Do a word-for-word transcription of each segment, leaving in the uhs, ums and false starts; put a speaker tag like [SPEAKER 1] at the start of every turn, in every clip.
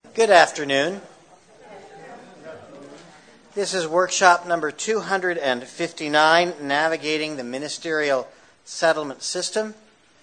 [SPEAKER 1] Good afternoon. This is workshop number two hundred fifty-nine, Navigating the Ministerial Settlement System.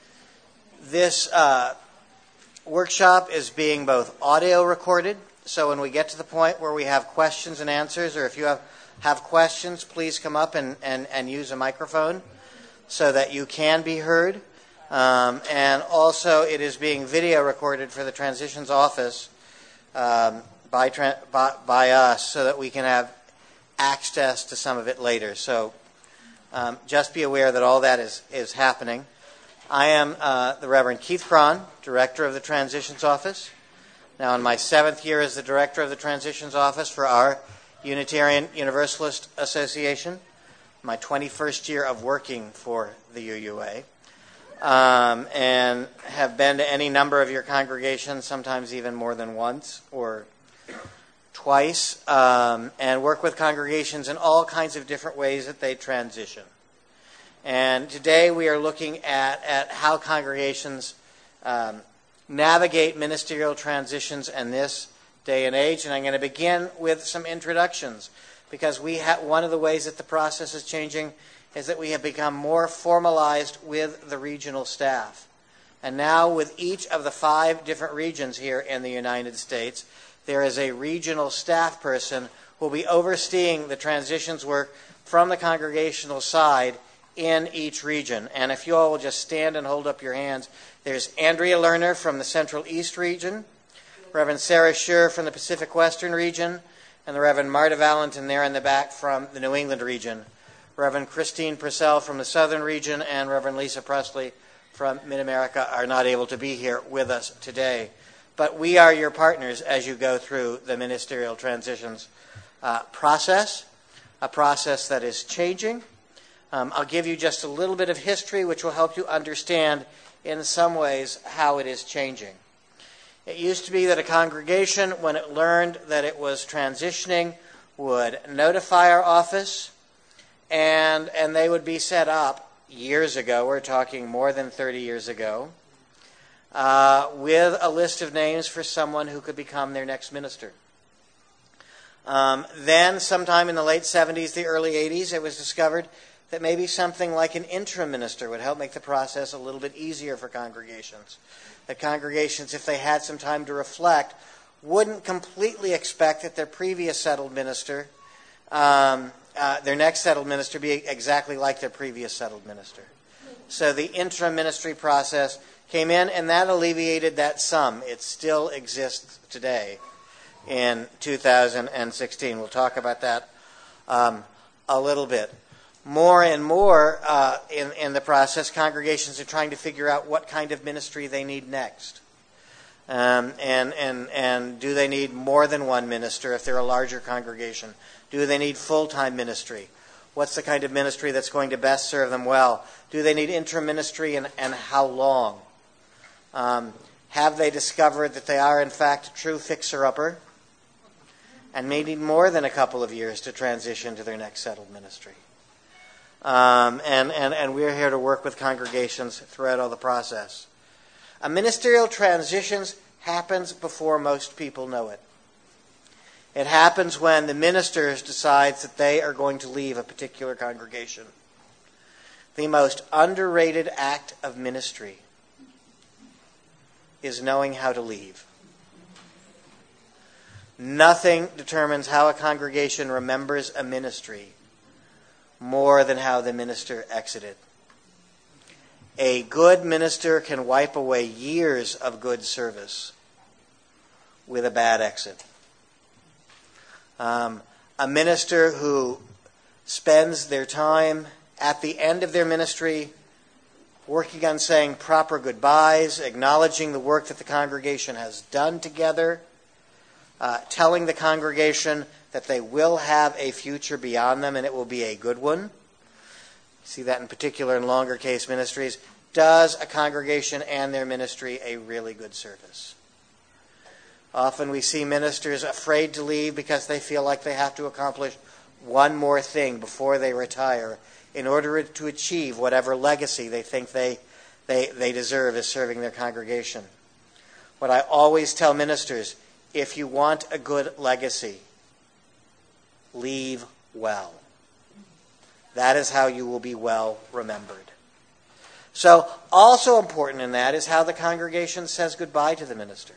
[SPEAKER 1] This uh, workshop is being both audio recorded, so when we get to the point where we have questions and answers, or if you have, have questions, please come up and, and, and use a microphone so that you can be heard. Um, and also it is being video recorded for the Transitions Office um, by, tra- by, by us so that we can have access to some of it later. So um, just be aware that all that is, is happening. I am uh, the Reverend Keith Cron, Director of the Transitions Office. Now in my seventh year as the Director of the Transitions Office for our Unitarian Universalist Association, my twenty-first year of working for the U U A. Um, and have been to any number of your congregations, sometimes even more than once or twice, um, and work with congregations in all kinds of different ways that they transition. And today we are looking at, at how congregations um, navigate ministerial transitions in this day and age. And I'm going to begin with some introductions, because we ha- one of the ways that the process is changing is that we have become more formalized with the regional staff. And now with each of the five different regions here in the United States, there is a regional staff person who will be overseeing the transitions work from the congregational side in each region. And if you all will just stand and hold up your hands, there's Andrea Lerner from the Central East region, Reverend Sarah Schur from the Pacific Western region, and the Reverend Marta Valentin there in the back from the New England region. Reverend Christine Purcell from the Southern region and Reverend Lisa Presley from Mid-America are not able to be here with us today. But we are your partners as you go through the ministerial transitions uh, process, a process that is changing. Um, I'll give you just a little bit of history, which will help you understand in some ways how it is changing. It used to be that a congregation, when it learned that it was transitioning, would notify our office, and and they would be set up years ago, we're talking more than thirty years ago, uh, with a list of names for someone who could become their next minister. Um, then, sometime in the late seventies, the early eighties, it was discovered that maybe something like an interim minister would help make the process a little bit easier for congregations. That congregations, if they had some time to reflect, wouldn't completely expect that their previous settled minister, um, uh, their next settled minister, be exactly like their previous settled minister. So the interim ministry process came in, and that alleviated that sum. It still exists today in two thousand sixteen. We'll talk about that um, a little bit. More and more uh, in, in the process, congregations are trying to figure out what kind of ministry they need next. Um, and, and, and do they need more than one minister if they're a larger congregation? Do they need full-time ministry? What's the kind of ministry that's going to best serve them well? Do they need interim ministry, and, and how long? Um, have they discovered that they are, in fact, a true fixer-upper and may need more than a couple of years to transition to their next settled ministry? Um, and, and, and we're here to work with congregations throughout all the process. A ministerial transitions happens before most people know it. It happens when the minister decides that they are going to leave a particular congregation. The most underrated act of ministry is knowing how to leave. Nothing determines how a congregation remembers a ministry more than how the minister exited. A good minister can wipe away years of good service with a bad exit. Um, a minister who spends their time at the end of their ministry working on saying proper goodbyes, acknowledging the work that the congregation has done together, uh, telling the congregation that they will have a future beyond them and it will be a good one. See that in particular in longer case ministries. Does a congregation and their ministry a really good service? Often we see ministers afraid to leave because they feel like they have to accomplish one more thing before they retire in order to achieve whatever legacy they think they, they, they deserve as serving their congregation. What I always tell ministers, if you want a good legacy, leave well. That is how you will be well remembered. So, also important in that is how the congregation says goodbye to the minister.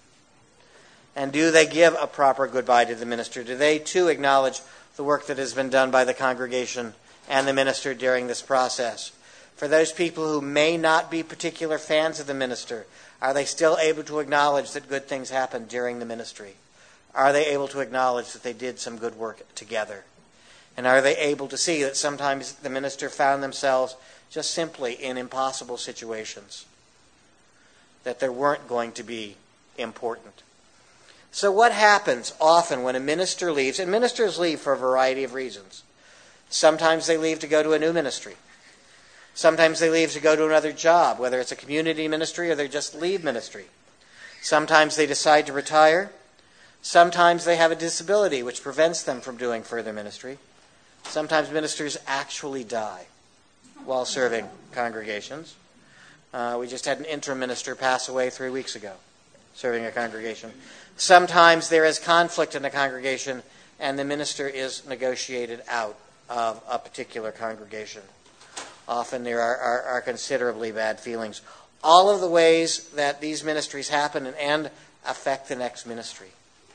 [SPEAKER 1] And do they give a proper goodbye to the minister? Do they too acknowledge the work that has been done by the congregation and the minister during this process? For those people who may not be particular fans of the minister, are they still able to acknowledge that good things happened during the ministry? Are they able to acknowledge that they did some good work together? And are they able to see that sometimes the minister found themselves just simply in impossible situations, that they weren't going to be important? So what happens often when a minister leaves, and ministers leave for a variety of reasons. Sometimes they leave to go to a new ministry. Sometimes they leave to go to another job, whether it's a community ministry or they just leave ministry. Sometimes they decide to retire. Sometimes they have a disability which prevents them from doing further ministry. Sometimes ministers actually die while serving congregations. Uh, we just had an interim minister pass away three weeks ago, serving a congregation. Sometimes there is conflict in the congregation, and the minister is negotiated out of a particular congregation. Often there are, are, are considerably bad feelings. All of the ways that these ministries happen and, and affect the next ministry.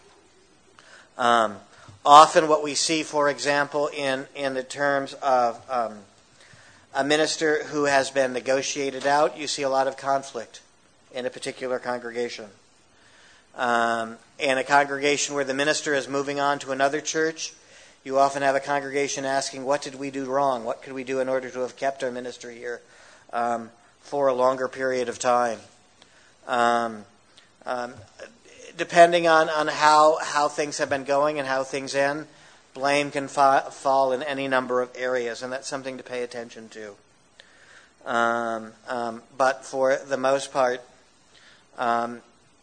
[SPEAKER 1] Um, often what we see, for example, in, in the terms of um, a minister who has been negotiated out, you see a lot of conflict in a particular congregation. Um, in a congregation where the minister is moving on to another church, you often have a congregation asking, what did we do wrong? What could we do in order to have kept our ministry here um, for a longer period of time? Um, um, depending on, on how, how things have been going and how things end, blame can fa- fall in any number of areas, and that's something to pay attention to. Um, um, but for the most part, um,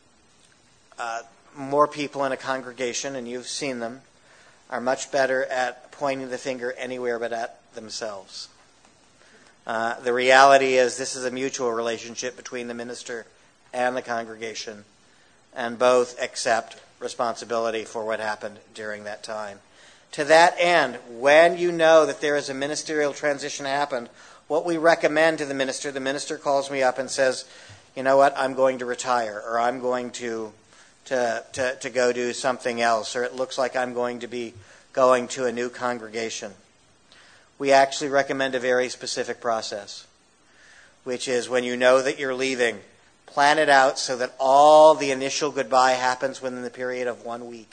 [SPEAKER 1] uh, more people in a congregation, and you've seen them, are much better at pointing the finger anywhere but at themselves. Uh, the reality is this is a mutual relationship between the minister and the congregation, and both accept responsibility for what happened during that time. To that end, when you know that there is a ministerial transition happened, what we recommend to the minister, the minister calls me up and says, you know what, I'm going to retire, or I'm going to To, to, to go do something else, or it looks like I'm going to be going to a new congregation. We actually recommend a very specific process, which is when you know that you're leaving, plan it out so that all the initial goodbye happens within the period of one week.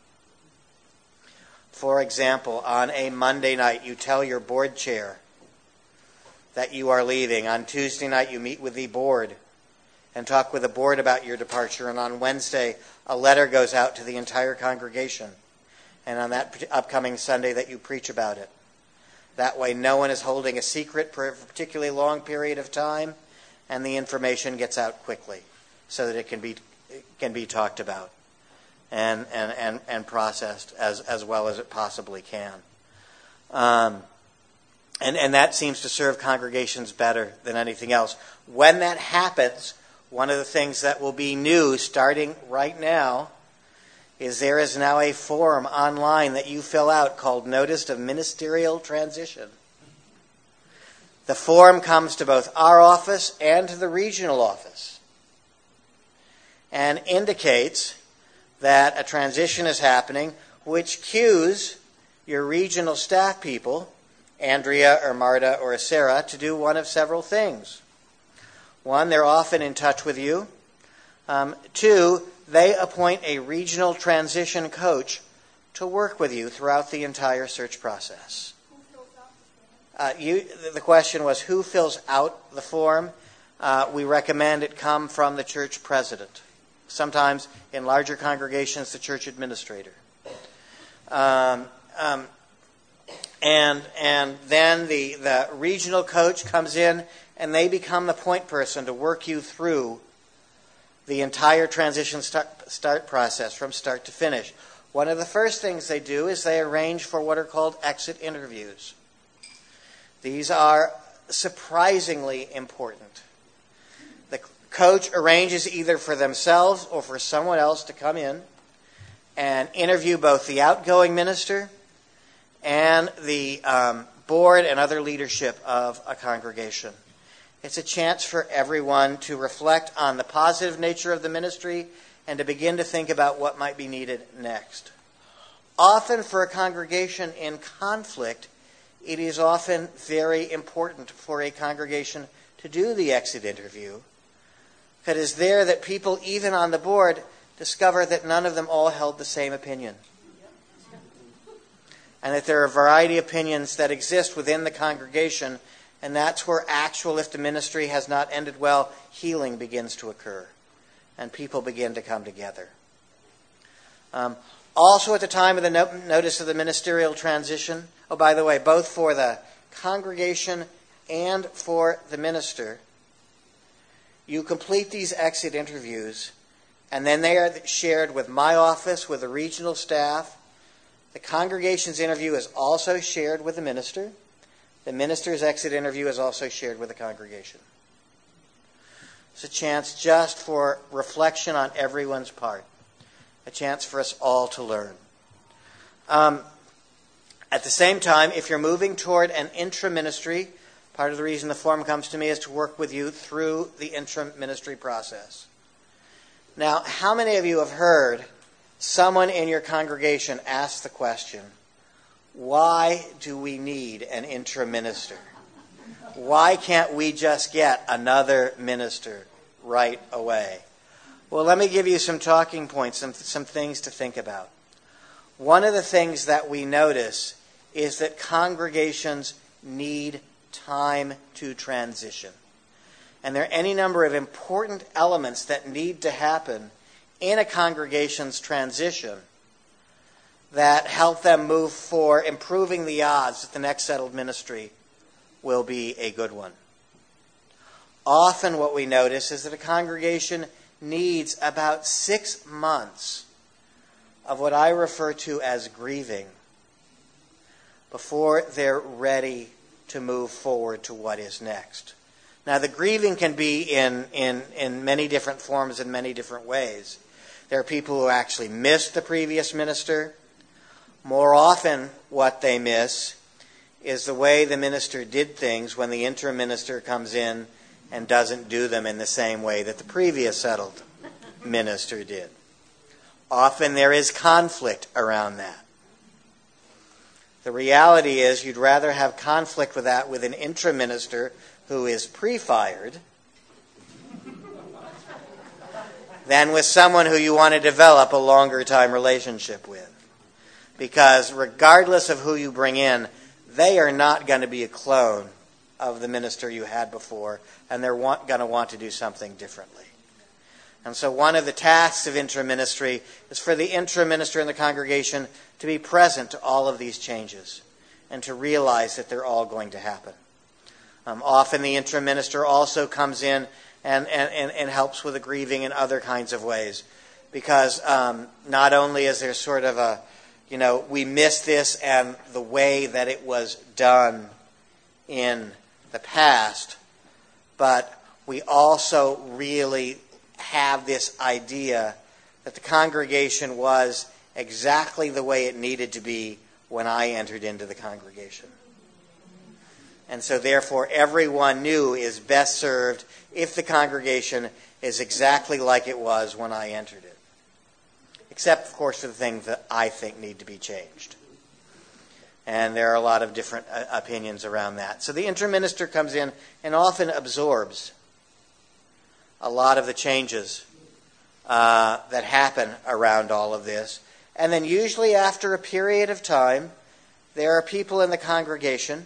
[SPEAKER 1] For example, on a Monday night, you tell your board chair that you are leaving. On Tuesday night, you meet with the board and talk with the board about your departure. And on Wednesday, a letter goes out to the entire congregation. And on that upcoming Sunday, that you preach about it. That way, no one is holding a secret for a particularly long period of time, and the information gets out quickly so that it can be it can be talked about and and, and, and processed as, as well as it possibly can. Um, and, and that seems to serve congregations better than anything else. When that happens, one of the things that will be new starting right now is there is now a form online that you fill out called Notice of Ministerial Transition. The form comes to both our office and to the regional office and indicates that a transition is happening, which cues your regional staff people, Andrea or Marta or Sarah, to do one of several things. One, they're often in touch with you. Um, two, they appoint a regional transition coach to work with you throughout the entire search process. Uh, you, the question was, who fills out the form? Uh, we recommend it come from the church president. Sometimes, in larger congregations, the church administrator. Um, um, and and then the, the regional coach comes in, and they become the point person to work you through the entire transition start, start process from start to finish. One of the first things they do is they arrange for what are called exit interviews. These are surprisingly important. The coach arranges either for themselves or for someone else to come in and interview both the outgoing minister and the um, board and other leadership of a congregation. It's a chance for everyone to reflect on the positive nature of the ministry and to begin to think about what might be needed next. Often for a congregation in conflict, it is often very important for a congregation to do the exit interview. It is there that people, even on the board, discover that none of them all held the same opinion. And that there are a variety of opinions that exist within the congregation, and that's where actual, if the ministry has not ended well, healing begins to occur. And people begin to come together. Um, also at the time of the no- notice of the ministerial transition, oh, by the way, both for the congregation and for the minister, you complete these exit interviews, and then they are shared with my office, with the regional staff. The congregation's interview is also shared with the minister. The minister's exit interview is also shared with the congregation. It's a chance just for reflection on everyone's part. A chance for us all to learn. Um, at the same time, if you're moving toward an interim ministry, part of the reason the form comes to me is to work with you through the interim ministry process. Now, how many of you have heard someone in your congregation ask the question, why do we need an interim minister? Why can't we just get another minister right away? Well, let me give you some talking points, some, some things to think about. One of the things that we notice is that congregations need time to transition. And there are any number of important elements that need to happen in a congregation's transition that help them move for improving the odds that the next settled ministry will be a good one. Often what we notice is that a congregation needs about six months of what I refer to as grieving before they're ready to move forward to what is next. Now, the grieving can be in, in, in many different forms in many different ways. There are people who actually miss the previous minister. More often, what they miss is the way the minister did things when the interim minister comes in and doesn't do them in the same way that the previous settled minister did. Often there is conflict around that. The reality is you'd rather have conflict with that with an interim minister who is pre-fired than with someone who you want to develop a longer time relationship with. Because regardless of who you bring in, they are not going to be a clone of the minister you had before, and they're want, going to want to do something differently. And so one of the tasks of interim ministry is for the interim minister in the congregation to be present to all of these changes and to realize that they're all going to happen. Um, often the interim minister also comes in and, and, and, and helps with the grieving in other kinds of ways. Because um, not only is there sort of a, you know, we miss this and the way that it was done in the past, but we also really have this idea that the congregation was exactly the way it needed to be when I entered into the congregation. And so therefore everyone new is best served if the congregation is exactly like it was when I entered it. Except, of course, for the things that I think need to be changed. And there are a lot of different uh, opinions around that. So the interim minister comes in and often absorbs a lot of the changes uh, that happen around all of this. And then usually after a period of time, there are people in the congregation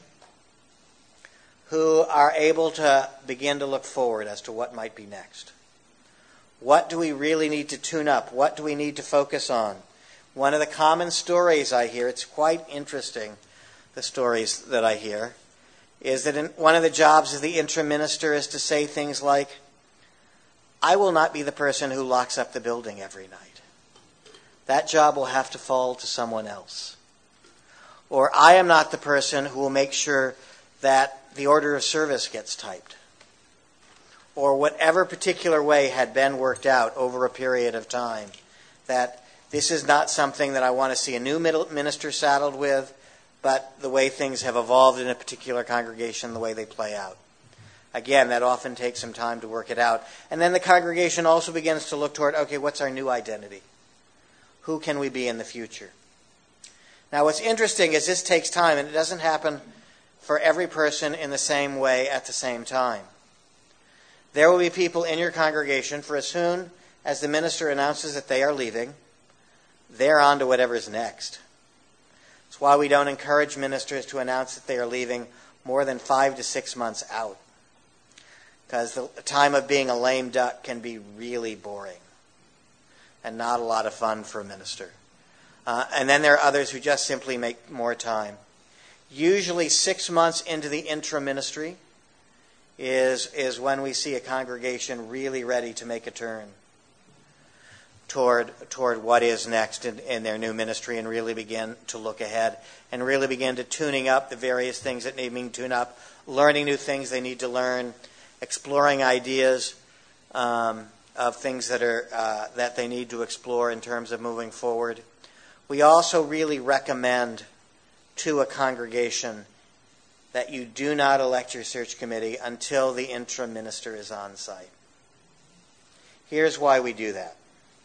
[SPEAKER 1] who are able to begin to look forward as to what might be next. What do we really need to tune up? What do we need to focus on? One of the common stories I hear, it's quite interesting, the stories that I hear, is that in, one of the jobs of the interim minister is to say things like, I will not be the person who locks up the building every night. That job will have to fall to someone else. Or I am not the person who will make sure that the order of service gets typed. or whatever particular way had been worked out over a period of time, that this is not something that I want to see a new minister saddled with, but the way things have evolved in a particular congregation, the way they play out. Again, that often takes some time to work it out. And then the congregation also begins to look toward, okay, what's our new identity? Who can we be in the future? Now, what's interesting is this takes time, and it doesn't happen for every person in the same way at the same time. There will be people in your congregation, for as soon as the minister announces that they are leaving, they're on to whatever's next. That's why we don't encourage ministers to announce that they are leaving more than five to six months out. Because the time of being a lame duck can be really boring and not a lot of fun for a minister. Uh, and then there are others who just simply make more time. Usually six months into the interim ministry is, is when we see a congregation really ready to make a turn toward toward what is next in, in their new ministry, and really begin to look ahead and really begin to tuning up the various things that need being tuned up, learning new things they need to learn, exploring ideas um, of things that are uh, that they need to explore in terms of moving forward. We also really recommend to a congregation that you do not elect your search committee until the interim minister is on site. Here's why we do that.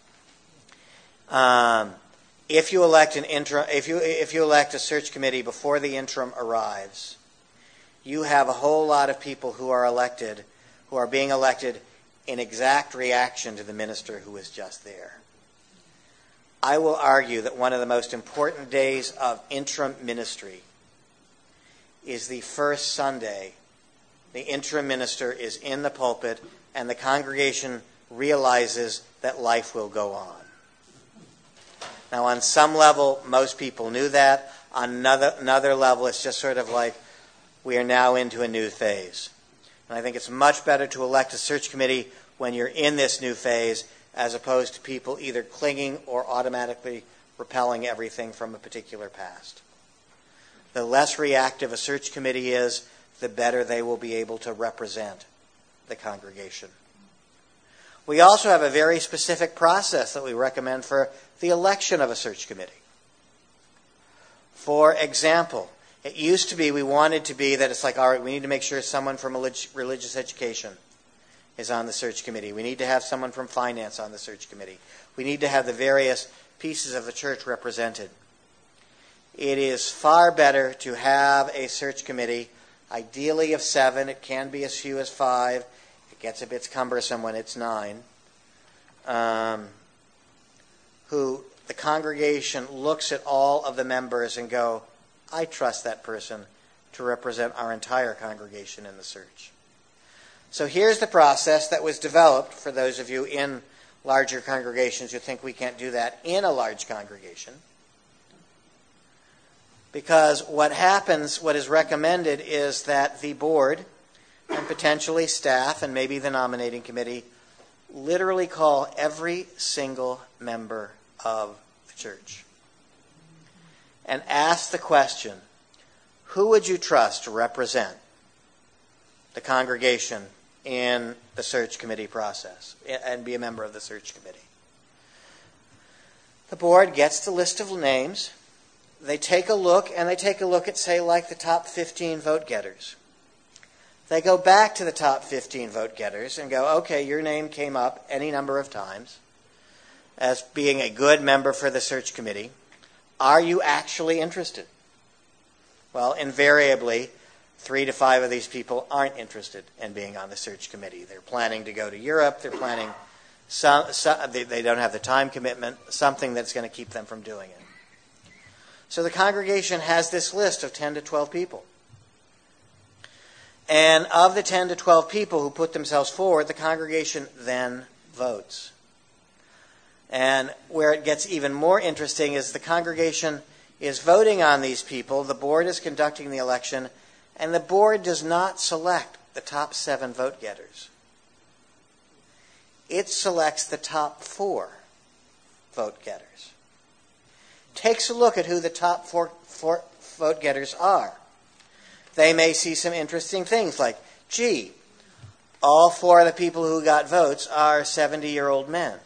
[SPEAKER 1] Um, if you elect an interim, if you if you elect a search committee before the interim arrives, you have a whole lot of people who are elected, who are being elected in exact reaction to the minister who is just there. I will argue that one of the most important days of interim ministry is the first Sunday the interim minister is in the pulpit and the congregation realizes that life will go on. Now, on some level, most people knew that. On another, another level, it's just sort of like we are now into a new phase. And I think it's much better to elect a search committee when you're in this new phase, as opposed to people either clinging or automatically repelling everything from a particular past. The less reactive a search committee is, the better they will be able to represent the congregation. We also have a very specific process that we recommend for the election of a search committee. For example, it used to be, we wanted to be that it's like, all right, we need to make sure someone from religious education is on the search committee. We need to have someone from finance on the search committee. We need to have the various pieces of the church represented. It is far better to have a search committee, ideally of seven. It can be as few as five. It gets a bit cumbersome when it's nine. Um, who the congregation looks at all of the members and go, I trust that person to represent our entire congregation in the search. So here's the process that was developed for those of you in larger congregations who think we can't do that in a large congregation. Because what happens, what is recommended, is that the board and potentially staff and maybe the nominating committee literally call every single member of the church and ask the question, who would you trust to represent the congregation in the search committee process and be a member of the search committee? The board gets the list of names. They take a look, and they take a look at, say, like the top fifteen vote getters. They go back to the top fifteen vote getters and go, okay, your name came up any number of times as being a good member for the search committee. Are you actually interested? Well, invariably, three to five of these people aren't interested in being on the search committee. They're planning to go to Europe. They're planning, some, some, they, they don't have the time commitment, something that's going to keep them from doing it. So the congregation has this list of ten to twelve people. And of the ten to twelve people who put themselves forward, the congregation then votes. And where it gets even more interesting is the congregation is voting on these people, the board is conducting the election, and the board does not select the top seven vote getters. It selects the top four vote getters. Takes a look at who the top four, four vote getters are. They may see some interesting things like, gee, all four of the people who got votes are seventy-year-old men.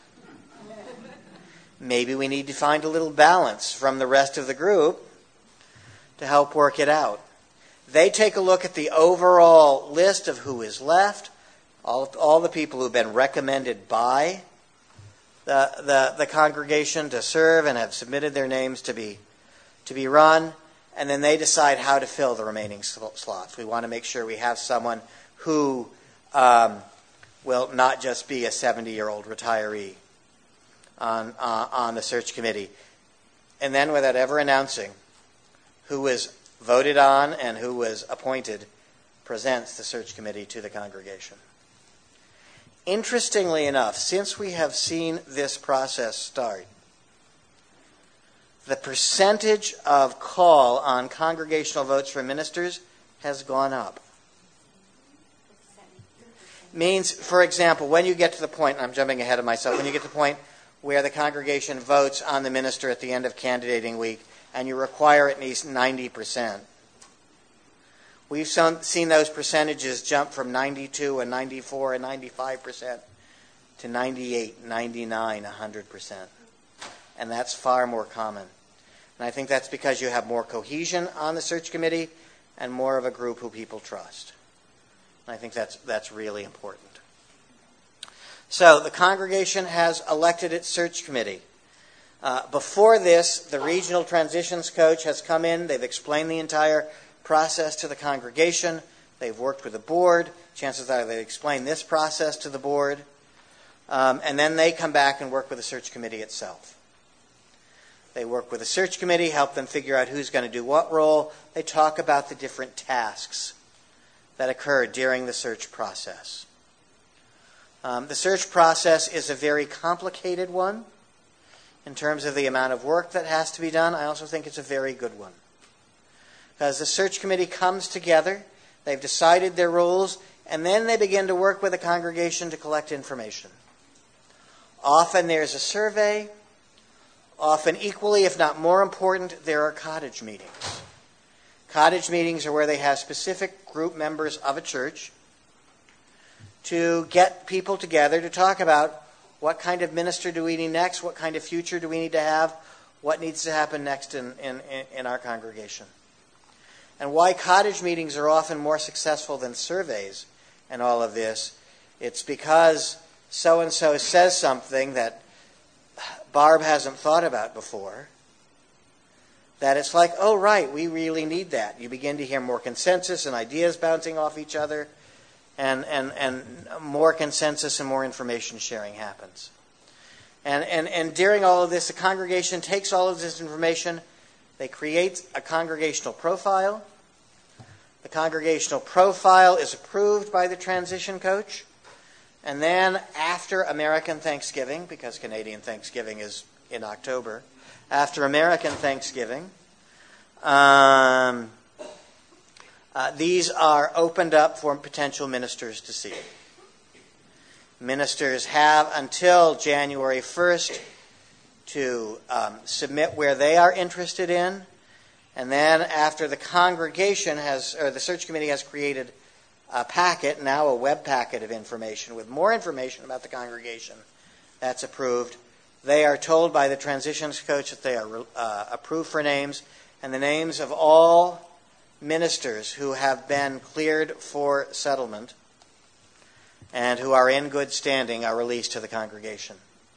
[SPEAKER 1] Maybe we need to find a little balance from the rest of the group to help work it out. They take a look at the overall list of who is left, all, all the people who've been recommended by the, the, the congregation to serve and have submitted their names to be, to be run, and then they decide how to fill the remaining slots. We want to make sure we have someone who um, will not just be a seventy-year-old retiree on, uh, on the search committee. And then without ever announcing who was voted on and who was appointed, presents the search committee to the congregation. Interestingly enough, since we have seen this process start, the percentage of call on congregational votes for ministers has gone up. Means, for example, when you get to the point, and I'm jumping ahead of myself, when you get to the point where the congregation votes on the minister at the end of candidating week, and you require at least ninety percent. We've seen those percentages jump from ninety-two and ninety-four and ninety-five percent to ninety-eight, ninety-nine, one hundred percent. And that's far more common. And I think that's because you have more cohesion on the search committee and more of a group who people trust. And I think that's that's really important. So the congregation has elected its search committee. Uh, before this, the regional transitions coach has come in. They've explained the entire process to the congregation. They've worked with the board. Chances are they explain this process to the board. Um, and then they come back and work with the search committee itself. They work with the search committee, help them figure out who's going to do what role. They talk about the different tasks that occur during the search process. Um, the search process is a very complicated one in terms of the amount of work that has to be done. I also think it's a very good one. Because the search committee comes together, they've decided their roles, and then they begin to work with the congregation to collect information. Often there's a survey. Often equally, if not more important, there are cottage meetings. Cottage meetings are where they have specific group members of a church to get people together to talk about what kind of minister do we need next, what kind of future do we need to have, what needs to happen next in, in, in our congregation. And why cottage meetings are often more successful than surveys and all of this, it's because so-and-so says something that Barb hasn't thought about before, that it's like, oh, right, we really need that. You begin to hear more consensus and ideas bouncing off each other, and and, and more consensus and more information sharing happens. And, and, and during all of this, the congregation takes all of this information, they create a congregational profile. The congregational profile is approved by the transition coach. And then after American Thanksgiving, because Canadian Thanksgiving is in October, after American Thanksgiving, um, uh, these are opened up for potential ministers to see. Ministers have until January first to um, submit where they are interested in. And then after the congregation has, or the search committee has created a packet, now a web packet of information with more information about the congregation that's approved, they are told by the transitions coach that they are uh, approved for names, and the names of all ministers who have been cleared for settlement and who are in good standing are released to the congregation.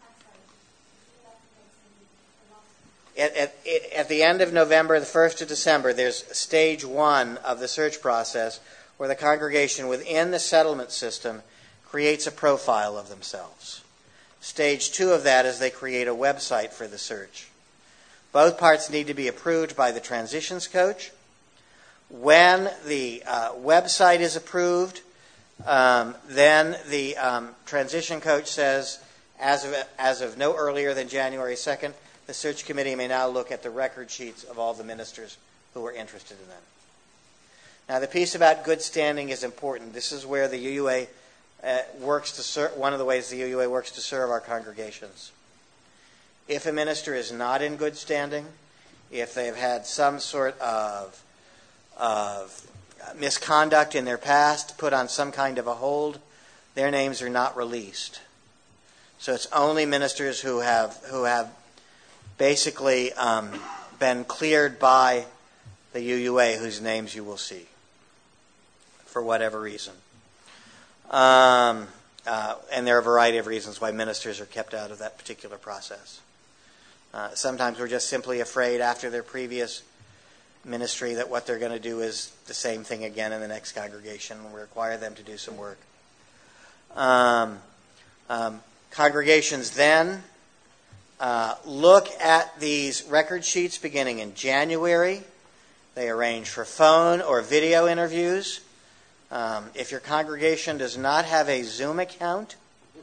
[SPEAKER 1] At, at, at the end of November, the first of December, there's stage one of the search process where the congregation within the settlement system creates a profile of themselves. Stage two of that is they create a website for the search. Both parts need to be approved by the transitions coach. When the uh, website is approved, um, then the um, transition coach says, as of, as of no earlier than January second, the search committee may now look at the record sheets of all the ministers who are interested in them. Now, the piece about good standing is important. This is where the U U A uh, works to serve, one of the ways the U U A works to serve our congregations. If a minister is not in good standing, if they've had some sort of, of misconduct in their past, put on some kind of a hold, their names are not released. So it's only ministers who have who have basically um, been cleared by the U U A whose names you will see, for whatever reason. Um, uh, and there are a variety of reasons why ministers are kept out of that particular process. Uh, sometimes we're just simply afraid after their previous ministry that what they're going to do is the same thing again in the next congregation, and we require them to do some work. Um, um, congregations then uh, look at these record sheets beginning in January. They arrange for phone or video interviews. Um, if your congregation does not have a Zoom account,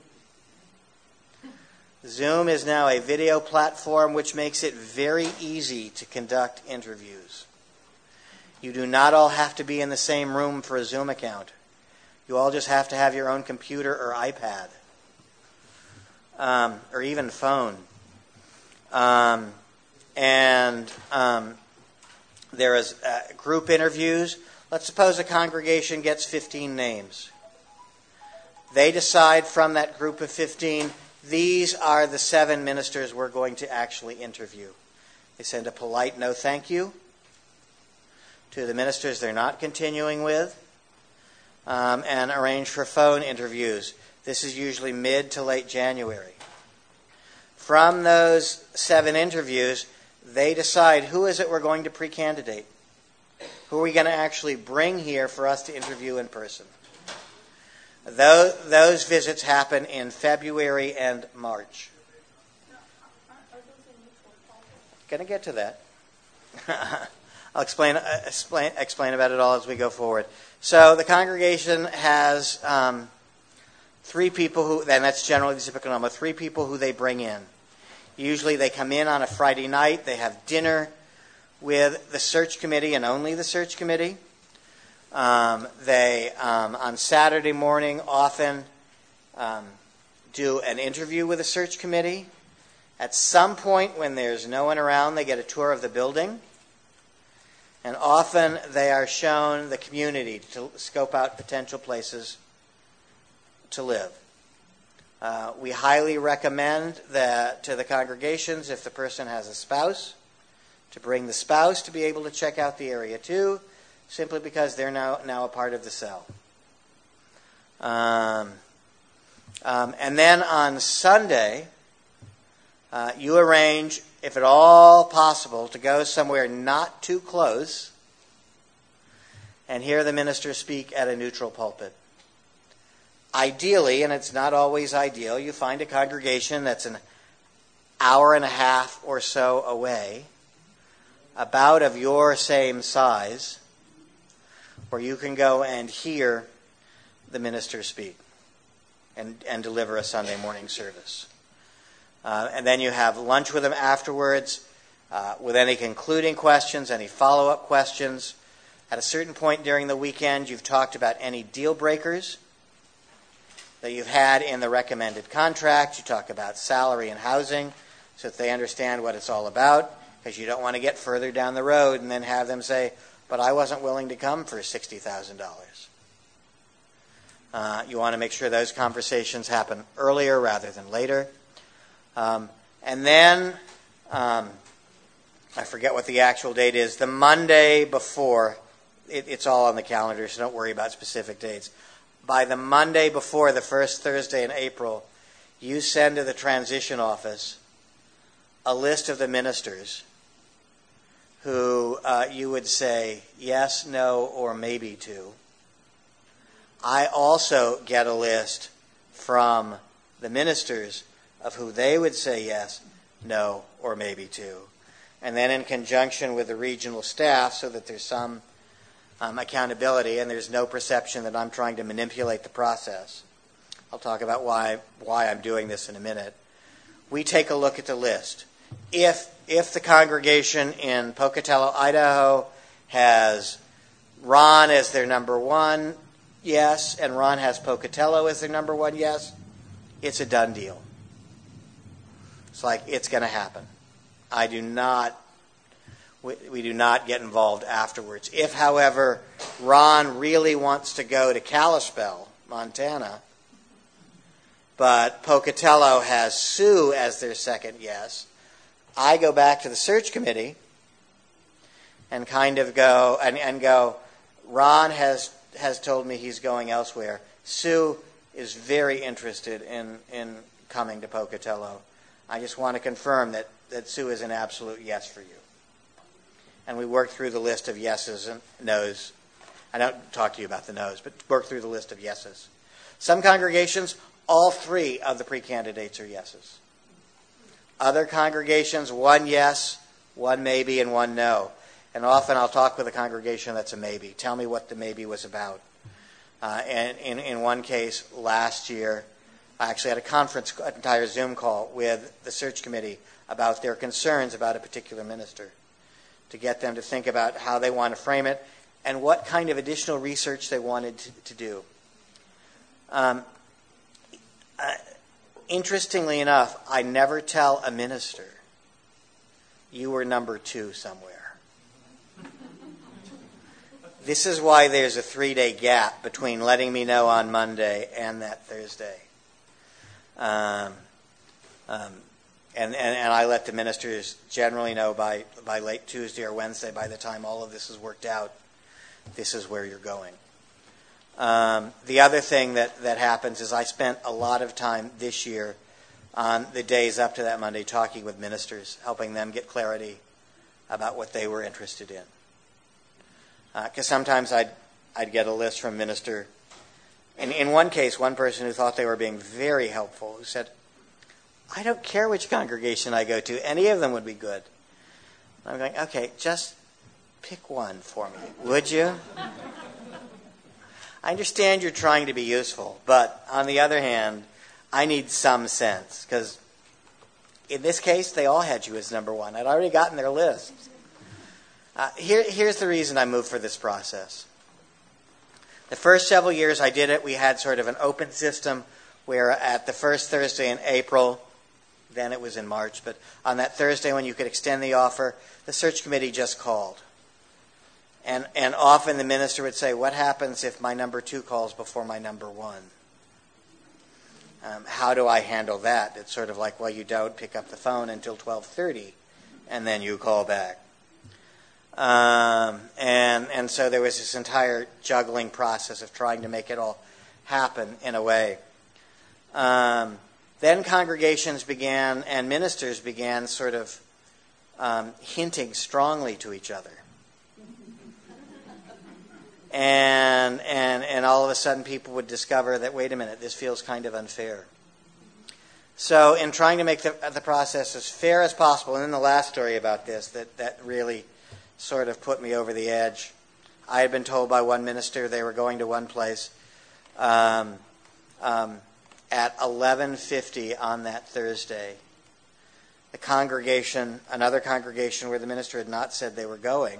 [SPEAKER 1] Zoom is now a video platform which makes it very easy to conduct interviews. You do not all have to be in the same room for a Zoom account. You all just have to have your own computer or iPad, um, or even phone. Um, and um, there is uh, group interviews. Let's suppose a congregation gets fifteen names. They decide from that group of fifteen, these are the seven ministers we're going to actually interview. They send a polite no thank you to the ministers they're not continuing with, um, and arrange for phone interviews. This is usually mid to late January. From those seven interviews, they decide who is it we're going to pre-candidate. Who are we going to actually bring here for us to interview in person? Those, those visits happen in February and March. Going to get to that. I'll explain, uh, explain explain about it all as we go forward. So the congregation has um, three people who, and that's generally the typical number, three people who they bring in. Usually they come in on a Friday night. They have dinner with the search committee and only the search committee. Um, they, um, on Saturday morning, often um, do an interview with the search committee. At some point, when there's no one around, they get a tour of the building. And often they are shown the community to scope out potential places to live. Uh, we highly recommend that to the congregations, if the person has a spouse, to bring the spouse to be able to check out the area too, simply because they're now, now a part of the cell. Um, um, and then on Sunday, uh, you arrange, if at all possible, to go somewhere not too close and hear the minister speak at a neutral pulpit. Ideally, and it's not always ideal, you find a congregation that's an hour and a half or so away, about of your same size, where you can go and hear the minister speak and, and deliver a Sunday morning service. Uh, and then you have lunch with them afterwards uh, with any concluding questions, any follow-up questions. At a certain point during the weekend, you've talked about any deal breakers that you've had in the recommended contract. You talk about salary and housing so that they understand what it's all about, because you don't want to get further down the road and then have them say, but I wasn't willing to come for sixty thousand dollars. Uh, you want to make sure those conversations happen earlier rather than later. Um, and then, um, I forget what the actual date is, the Monday before, it, it's all on the calendar, so don't worry about specific dates. By the Monday before the first Thursday in April, you send to the transition office a list of the ministers who uh, you would say yes, no, or maybe to. I also get a list from the ministers of who they would say yes, no, or maybe to. And then in conjunction with the regional staff, so that there's some um, accountability and there's no perception that I'm trying to manipulate the process. I'll talk about why why I'm doing this in a minute. We take a look at the list. If if the congregation in Pocatello, Idaho has Ron as their number one yes, and Ron has Pocatello as their number one yes, it's a done deal. It's like, it's going to happen. I do not, we, we do not get involved afterwards. If, however, Ron really wants to go to Kalispell, Montana, but Pocatello has Sue as their second yes. I go back to the search committee and kind of go and, and go, Ron has has told me he's going elsewhere. Sue is very interested in, in coming to Pocatello. I just want to confirm that, that Sue is an absolute yes for you. And we worked through the list of yeses and nos. I don't talk to you about the nos, but work through the list of yeses. Some congregations, all three of the pre-candidates are yeses. Other congregations, one yes, one maybe, and one no. And often I'll talk with a congregation that's a maybe. Tell me what the maybe was about. Uh, and in, in one case last year, I actually had a conference, an entire Zoom call with the search committee about their concerns about a particular minister, to get them to think about how they want to frame it and what kind of additional research they wanted to, to do. Um, uh, interestingly enough, I never tell a minister, you were number two somewhere. This is why there's a three-day gap between letting me know on Monday and that Thursday. Um, um, and, and, and I let the ministers generally know by, by late Tuesday or Wednesday, by the time all of this is worked out, this is where you're going. Um, the other thing that, that happens is I spent a lot of time this year on the days up to that Monday talking with ministers, helping them get clarity about what they were interested in. Because uh, sometimes I'd, I'd get a list from a minister. And in one case, one person who thought they were being very helpful, who said, I don't care which congregation I go to. Any of them would be good. And I'm going, okay, just pick one for me, would you? I understand you're trying to be useful, but on the other hand, I need some sense. Because in this case, they all had you as number one. I'd already gotten their list. Uh, here, here's the reason I moved for this process. The first several years I did it, we had sort of an open system where at the first Thursday in April, then it was in March, but on that Thursday when you could extend the offer, the search committee just called. And, and often the minister would say, what happens if my number two calls before my number one? Um, how do I handle that? It's sort of like, well, you don't pick up the phone until twelve thirty, and then you call back. Um, and and so there was this entire juggling process of trying to make it all happen in a way. Um, then congregations began and ministers began sort of um, hinting strongly to each other. And, and, and all of a sudden people would discover that, wait a minute, this feels kind of unfair. So in trying to make the, the process as fair as possible, and then the last story about this that, that really sort of put me over the edge. I had been told by one minister they were going to one place um, um, at eleven fifty on that Thursday. The congregation, another congregation where the minister had not said they were going,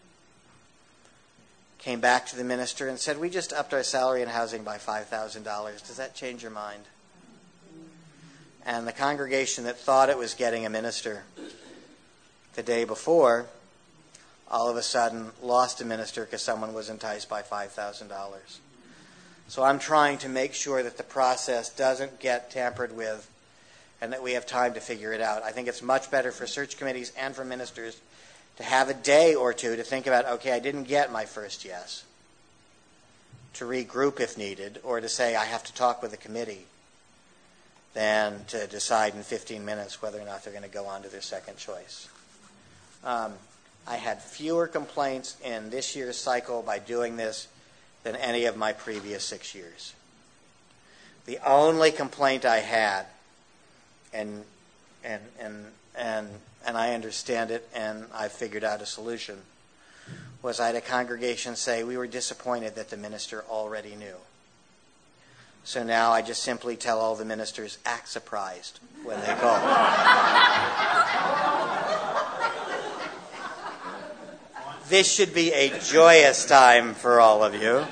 [SPEAKER 1] came back to the minister and said, we just upped our salary and housing by five thousand dollars. Does that change your mind? And the congregation that thought it was getting a minister the day before all of a sudden lost a minister because someone was enticed by five thousand dollars. So I'm trying to make sure that the process doesn't get tampered with and that we have time to figure it out. I think it's much better for search committees and for ministers to have a day or two to think about, okay, I didn't get my first yes, to regroup if needed, or to say I have to talk with the committee, than to decide in fifteen minutes whether or not they're going to go on to their second choice. Um, I had fewer complaints in this year's cycle by doing this than any of my previous six years. The only complaint I had, and and and and and I understand it, and I figured out a solution, was I had a congregation say, we were disappointed that the minister already knew. So now I just simply tell all the ministers, act surprised when they call. This should be a joyous time for all of you.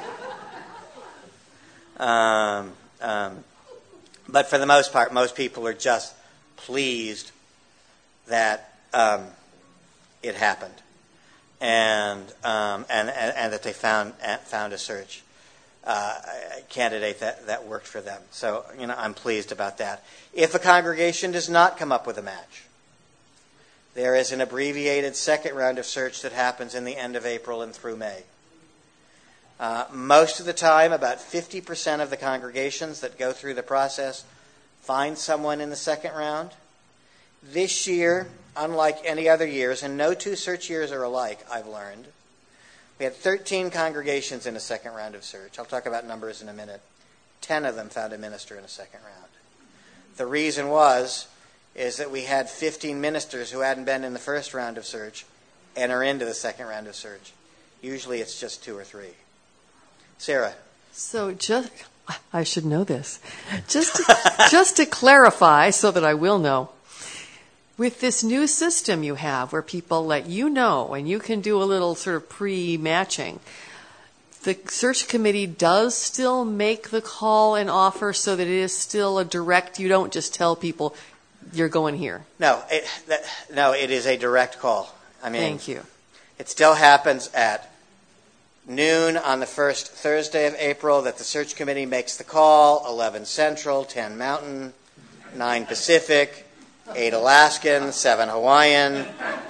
[SPEAKER 1] Um, um, but for the most part, most people are just pleased that um, it happened, and, um, and and and that they found found a search. uh, candidate that, that worked for them. So, you know, I'm pleased about that. If a congregation does not come up with a match, there is an abbreviated second round of search that happens in the end of April and through May. Uh, most of the time, about fifty percent of the congregations that go through the process find someone in the second round. This year, unlike any other years, and no two search years are alike, I've learned, we had thirteen congregations in a second round of search. I'll talk about numbers in a minute. Ten of them found a minister in a second round. The reason was, is that we had fifteen ministers who hadn't been in the first round of search enter into the second round of search. Usually it's just two or three. Sarah.
[SPEAKER 2] So just, I should know this. Just to, just to clarify so that I will know, with this new system you have where people let you know and you can do a little sort of pre-matching, the search committee does still make the call and offer so that it is still a direct, you don't just tell people you're going here.
[SPEAKER 1] No, it, that, no, it is a direct call. I mean,
[SPEAKER 2] Thank you.
[SPEAKER 1] It still happens at noon on the first Thursday of April that the search committee makes the call, eleven Central, ten Mountain, nine Pacific, eight Alaskan, seven Hawaiian,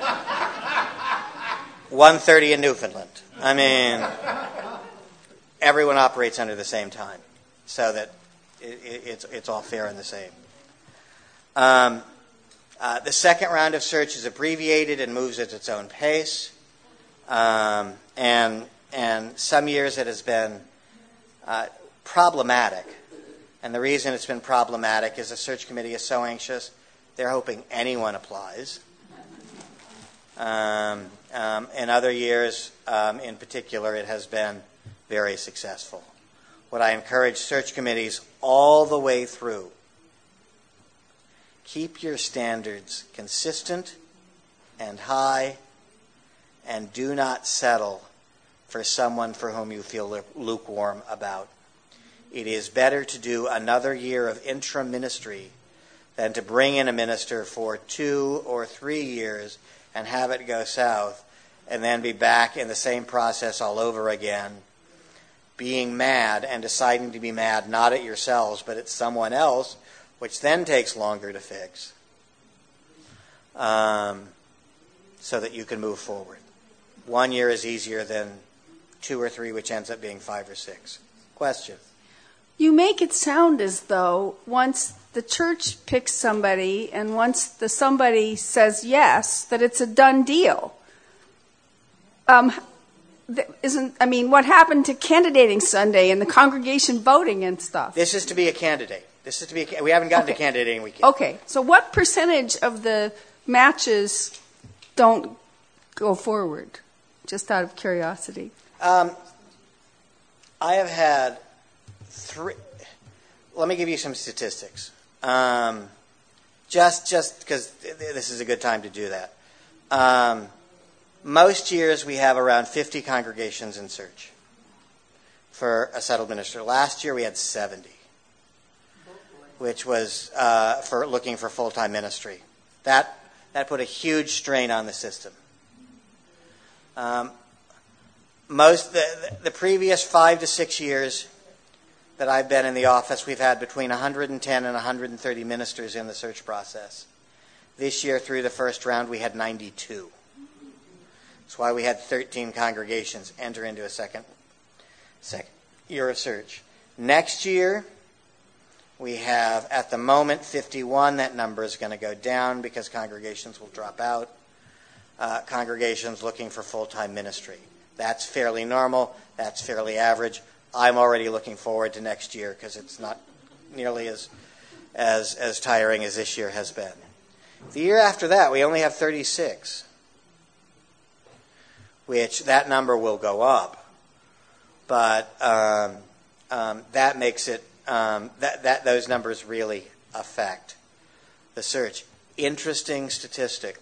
[SPEAKER 1] one thirty in Newfoundland. I mean, everyone operates under the same time so that it, it, it's, it's all fair and the same. Um, uh, the second round of search is abbreviated and moves at its own pace. Um, and and some years it has been uh, problematic. And the reason it's been problematic is the search committee is so anxious, they're hoping anyone applies. Um, um, in other years, um, in particular, it has been very successful. What I encourage search committees all the way through, keep your standards consistent and high, and do not settle for someone for whom you feel lukewarm about. It is better to do another year of interim ministry than to bring in a minister for two or three years and have it go south and then be back in the same process all over again, being mad and deciding to be mad not at yourselves but at someone else, which then takes longer to fix, um, so that you can move forward. One year is easier than two or three, which ends up being five or six. Question?
[SPEAKER 3] You make it sound as though once the church picks somebody and once the somebody says yes, that it's a done deal. Um, isn't I mean, what happened to candidating Sunday and the congregation voting and stuff?
[SPEAKER 1] This is to be a candidate. This is to be. A, we haven't gotten
[SPEAKER 3] okay.
[SPEAKER 1] to candidating. We can't.
[SPEAKER 3] Okay. So, what percentage of the matches don't go forward? Just out of curiosity.
[SPEAKER 1] Um, I have had three. Let me give you some statistics. Um, just, just because this is a good time to do that. Um, most years we have around fifty congregations in search for a settled minister. Last year we had seventy, which was uh, for looking for full-time ministry. That that put a huge strain on the system. Um, most the, the previous five to six years that I've been in the office, we've had between one hundred ten and one hundred thirty ministers in the search process. This year, through the first round, we had ninety-two. That's why we had thirteen congregations enter into a second, second year of search. Next year, we have, at the moment, fifty-one. That number is going to go down because congregations will drop out. Uh, congregations looking for full-time ministry. That's fairly normal. That's fairly average. I'm already looking forward to next year because it's not nearly as, as, as tiring as this year has been. The year after that, we only have thirty-six, which that number will go up. But um, um, that makes it, um, that, that those numbers really affect the search. Interesting statistic.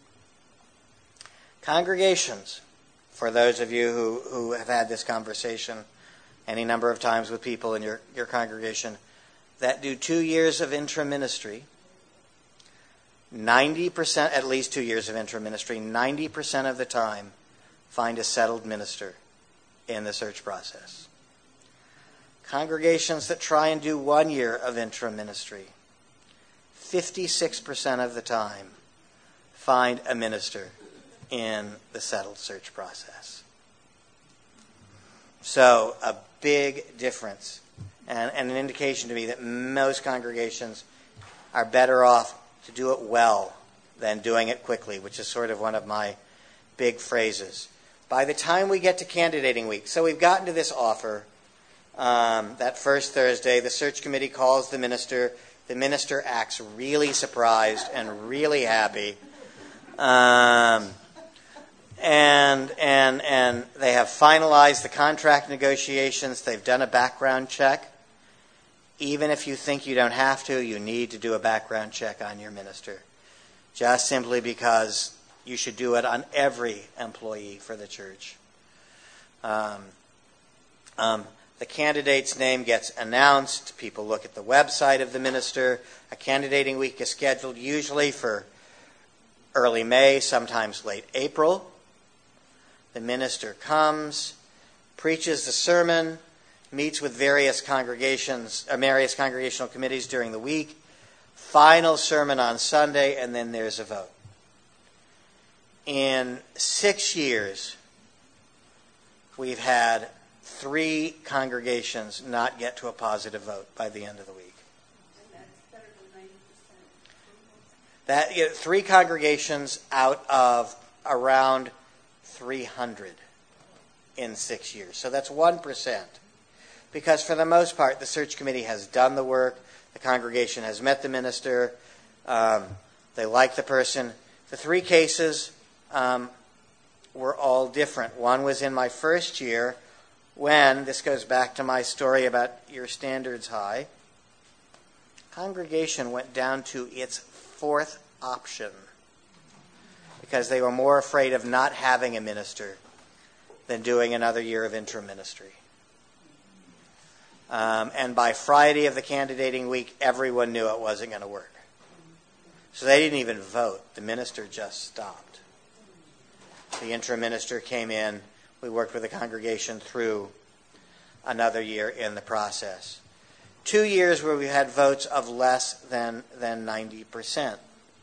[SPEAKER 1] Congregations, for those of you who, who have had this conversation any number of times with people in your, your congregation, that do two years of interim ministry, ninety percent, at least two years of interim ministry, ninety percent of the time find a settled minister in the search process. Congregations that try and do one year of interim ministry, fifty-six percent of the time find a minister in the settled search process. So a big difference, and, and an indication to me that most congregations are better off to do it well than doing it quickly, which is sort of one of my big phrases. By the time we get to candidating week, so we've gotten to this offer, um, that first Thursday, the search committee calls the minister. The minister acts really surprised and really happy. Um, and and and they have finalized the contract negotiations. They've done a background check. Even if you think you don't have to, you need to do a background check on your minister, just simply because you should do it on every employee for the church. Um, um, the candidate's name gets announced. People look at the website of the minister. A candidating week is scheduled usually for early May, sometimes late April. The minister comes, preaches the sermon, meets with various congregations, or various congregational committees during the week, final sermon on Sunday, and then there's a vote. In six years, we've had three congregations not get to a positive vote by the end of the week.
[SPEAKER 3] And that's better than ninety percent.
[SPEAKER 1] That you know, three congregations out of around three hundred in six years. So that's one percent. Because for the most part, the search committee has done the work. The congregation has met the minister. Um, they like the person. The three cases um, were all different. One was in my first year when, this goes back to my story about your standards high, congregation went down to its fourth option because they were more afraid of not having a minister than doing another year of interim ministry. Um, and by Friday of the candidating week, everyone knew it wasn't going to work. So they didn't even vote. The minister just stopped. The interim minister came in. We worked with the congregation through another year in the process. Two years where we had votes of less than, than ninety percent.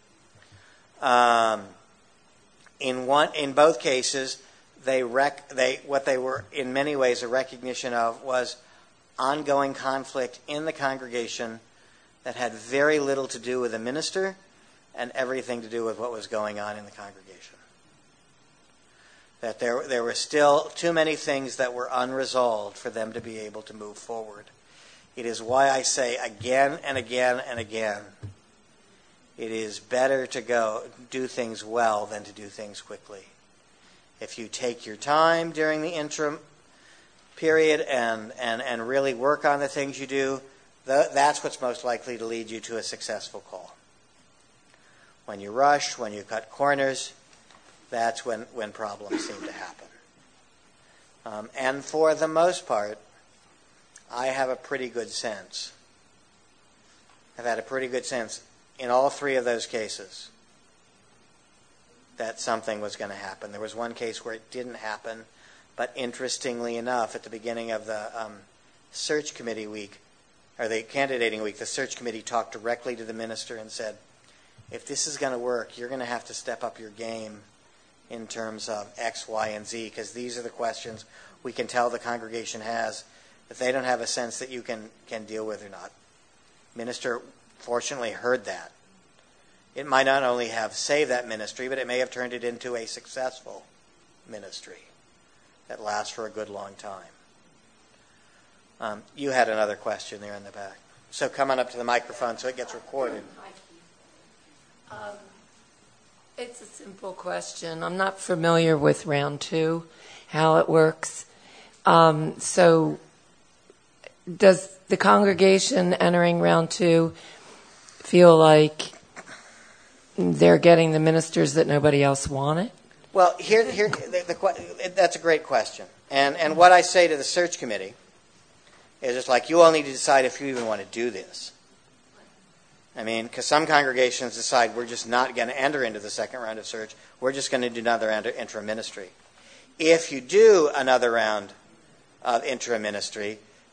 [SPEAKER 1] Um, in one, in both cases, they rec, they what they were in many ways a recognition of was ongoing conflict in the congregation that had very little to do with the minister and everything to do with what was going on in the congregation. That there, there were still too many things that were unresolved for them to be able to move forward. It is why I say again and again and again, it is better to go do things well than to do things quickly. If you take your time during the interim period and, and, and really work on the things you do, th- that's what's most likely to lead you to a successful call. When you rush, when you cut corners, that's when, when problems seem to happen. Um, and for the most part, I have a pretty good sense. I've had a pretty good sense in all three of those cases that something was going to happen. There was one case where it didn't happen, but interestingly enough, at the beginning of the um, search committee week, or the candidating week, the search committee talked directly to the minister and said, if this is going to work, you're going to have to step up your game in terms of X, Y, and Z, because these are the questions we can tell the congregation has that they don't have a sense that you can, can deal with or not. Minister fortunately heard that. It might not only have saved that ministry, but it may have turned it into a successful ministry that lasts for a good long time. Um, you had another question there in the back. So come on up to the microphone so it gets recorded.
[SPEAKER 4] Um, it's a simple question. I'm not familiar with round two, how it works. Um, so does the congregation entering round two feel like they're getting the ministers that nobody else wanted?
[SPEAKER 1] Well, here, here, the, the, that's a great question. And and what I say to the search committee is it's like, you all need to decide if you even want to do this. I mean, because some congregations decide we're just not going to enter into the second round of search. We're just going to do another interim ministry. If you do another round of interim ministry,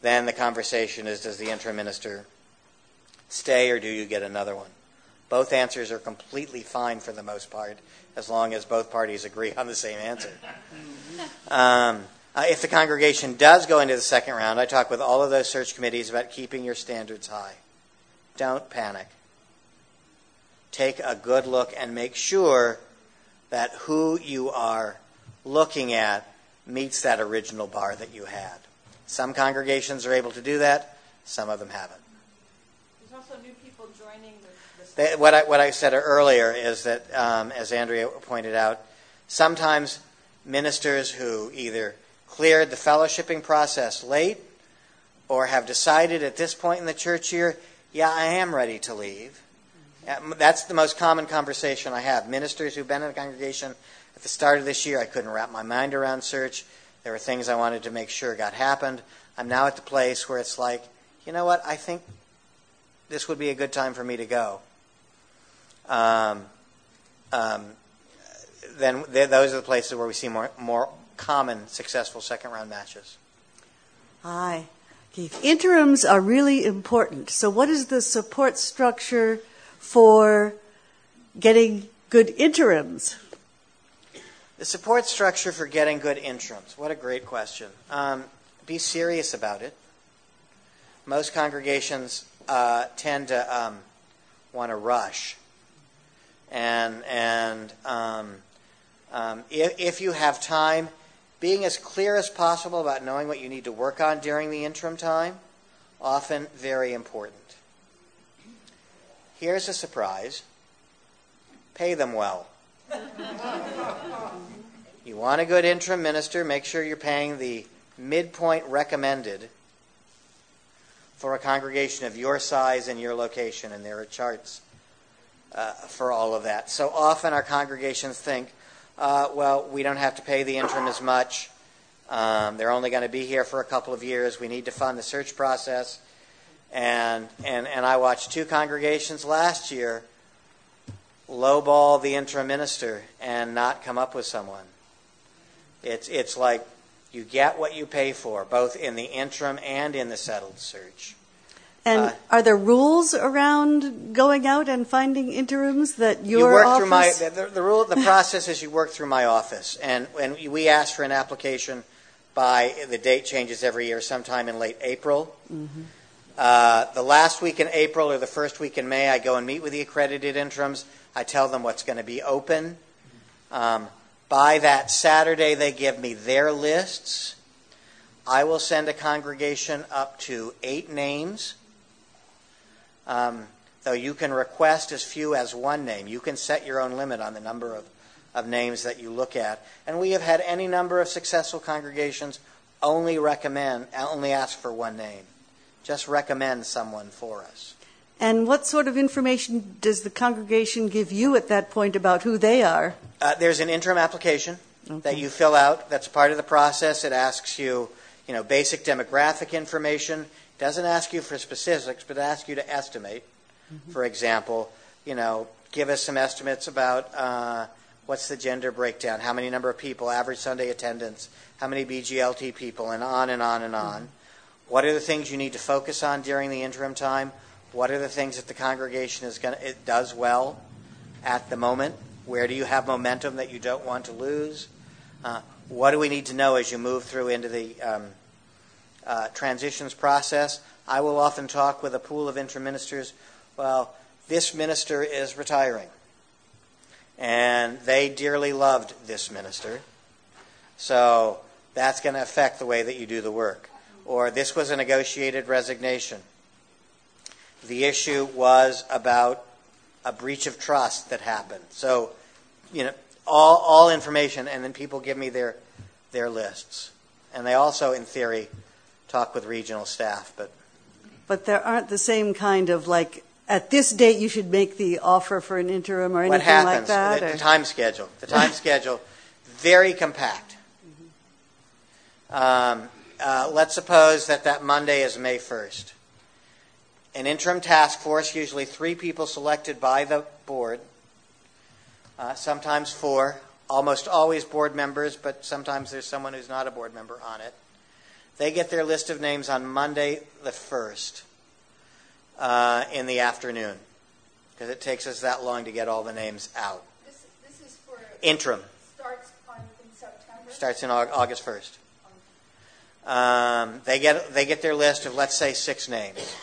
[SPEAKER 1] then the conversation is, does the interim minister stay or do you get another one? Both answers are completely fine for the most part, as long as both parties agree on the same answer. Um, uh, if the congregation does go into the second round, I talk with all of those search committees about keeping your standards high. Don't panic. Take a good look and make sure that who you are looking at meets that original bar that you had. Some congregations are able to do that. Some of them haven't.
[SPEAKER 3] There's also new people joining the... the
[SPEAKER 1] They, what, I, what I said earlier is that, um, as Andrea pointed out, sometimes ministers who either cleared the fellowshipping process late or have decided at this point in the church year, yeah, I am ready to leave. That's the most common conversation I have. Ministers who've been in the congregation at the start of this year, I couldn't wrap my mind around search. There were things I wanted to make sure got happened. I'm now at the place where it's like, you know what, I think this would be a good time for me to go. Um, um, then those are the places where we see more, more common successful second round matches.
[SPEAKER 5] Hi, Keith. Interims are really important. So what is the support structure for getting good interims?
[SPEAKER 1] The support structure for getting good interims. What a great question. Um, be serious about it. Most congregations uh, tend to um, want to rush. And and um, um, if, if you have time, being as clear as possible about knowing what you need to work on during the interim time, often very important. Here's a surprise. Pay them well. You want a good interim minister, make sure you're paying the midpoint recommended for a congregation of your size and your location, and there are charts uh, for all of that. So often our congregations think, uh, well, we don't have to pay the interim as much. Um, they're only going to be here for a couple of years. We need to fund the search process. And, and, and I watched two congregations last year lowball the interim minister and not come up with someone. It's it's like you get what you pay for, both in the interim and in the settled search.
[SPEAKER 5] And
[SPEAKER 1] uh,
[SPEAKER 5] are there rules around going out and finding interims that your
[SPEAKER 1] you work
[SPEAKER 5] office...
[SPEAKER 1] through my the, the rule the process is you work through my office, and when we ask for an application by the date changes every year, sometime in late April. Mm-hmm. Uh, the last week in April or the first week in May, I go and meet with the accredited interims. I tell them what's going to be open. Um, by that Saturday, they give me their lists. I will send a congregation up to eight names, um, though you can request as few as one name. You can set your own limit on the number of, of names that you look at. And we have had any number of successful congregations only recommend, only ask for one name. Just recommend someone for us.
[SPEAKER 5] And what sort of information does the congregation give you at that point about who they are?
[SPEAKER 1] Uh, there's an interim application
[SPEAKER 5] okay.
[SPEAKER 1] that you fill out. That's part of the process. It asks you, you know, basic demographic information. It doesn't ask you for specifics, but it asks you to estimate. Mm-hmm. For example, you know, give us some estimates about uh, what's the gender breakdown, how many number of people, average Sunday attendance, how many B G L T people, and on and on and on. Mm-hmm. What are the things you need to focus on during the interim time? What are the things that the congregation is going it does well at the moment? Where do you have momentum that you don't want to lose? Uh, what do we need to know as you move through into the um, uh, transitions process? I will often talk with a pool of interim ministers. Well, this minister is retiring, and they dearly loved this minister, so that's going to affect the way that you do the work. Or this was a negotiated resignation. The issue was about a breach of trust that happened. So, you know, all all information, and then people give me their their lists. And they also, in theory, talk with regional staff. But
[SPEAKER 5] but there aren't the same kind of, like, at this date you should make the offer for an interim or anything
[SPEAKER 1] what happens,
[SPEAKER 5] like that?
[SPEAKER 1] The,
[SPEAKER 5] or?
[SPEAKER 1] the time schedule. The time schedule, very compact. Um, uh, let's suppose that that Monday is May first. An interim task force, usually three people selected by the board, uh, sometimes four, almost always board members, but sometimes there's someone who's not a board member on it. They get their list of names on Monday the first uh, in the afternoon, because it takes us that long to get all the names out.
[SPEAKER 3] This, this is for
[SPEAKER 1] Interim.
[SPEAKER 3] Starts on in September.
[SPEAKER 1] Starts in Au- August first. Um, they get they get their list of, let's say, six names.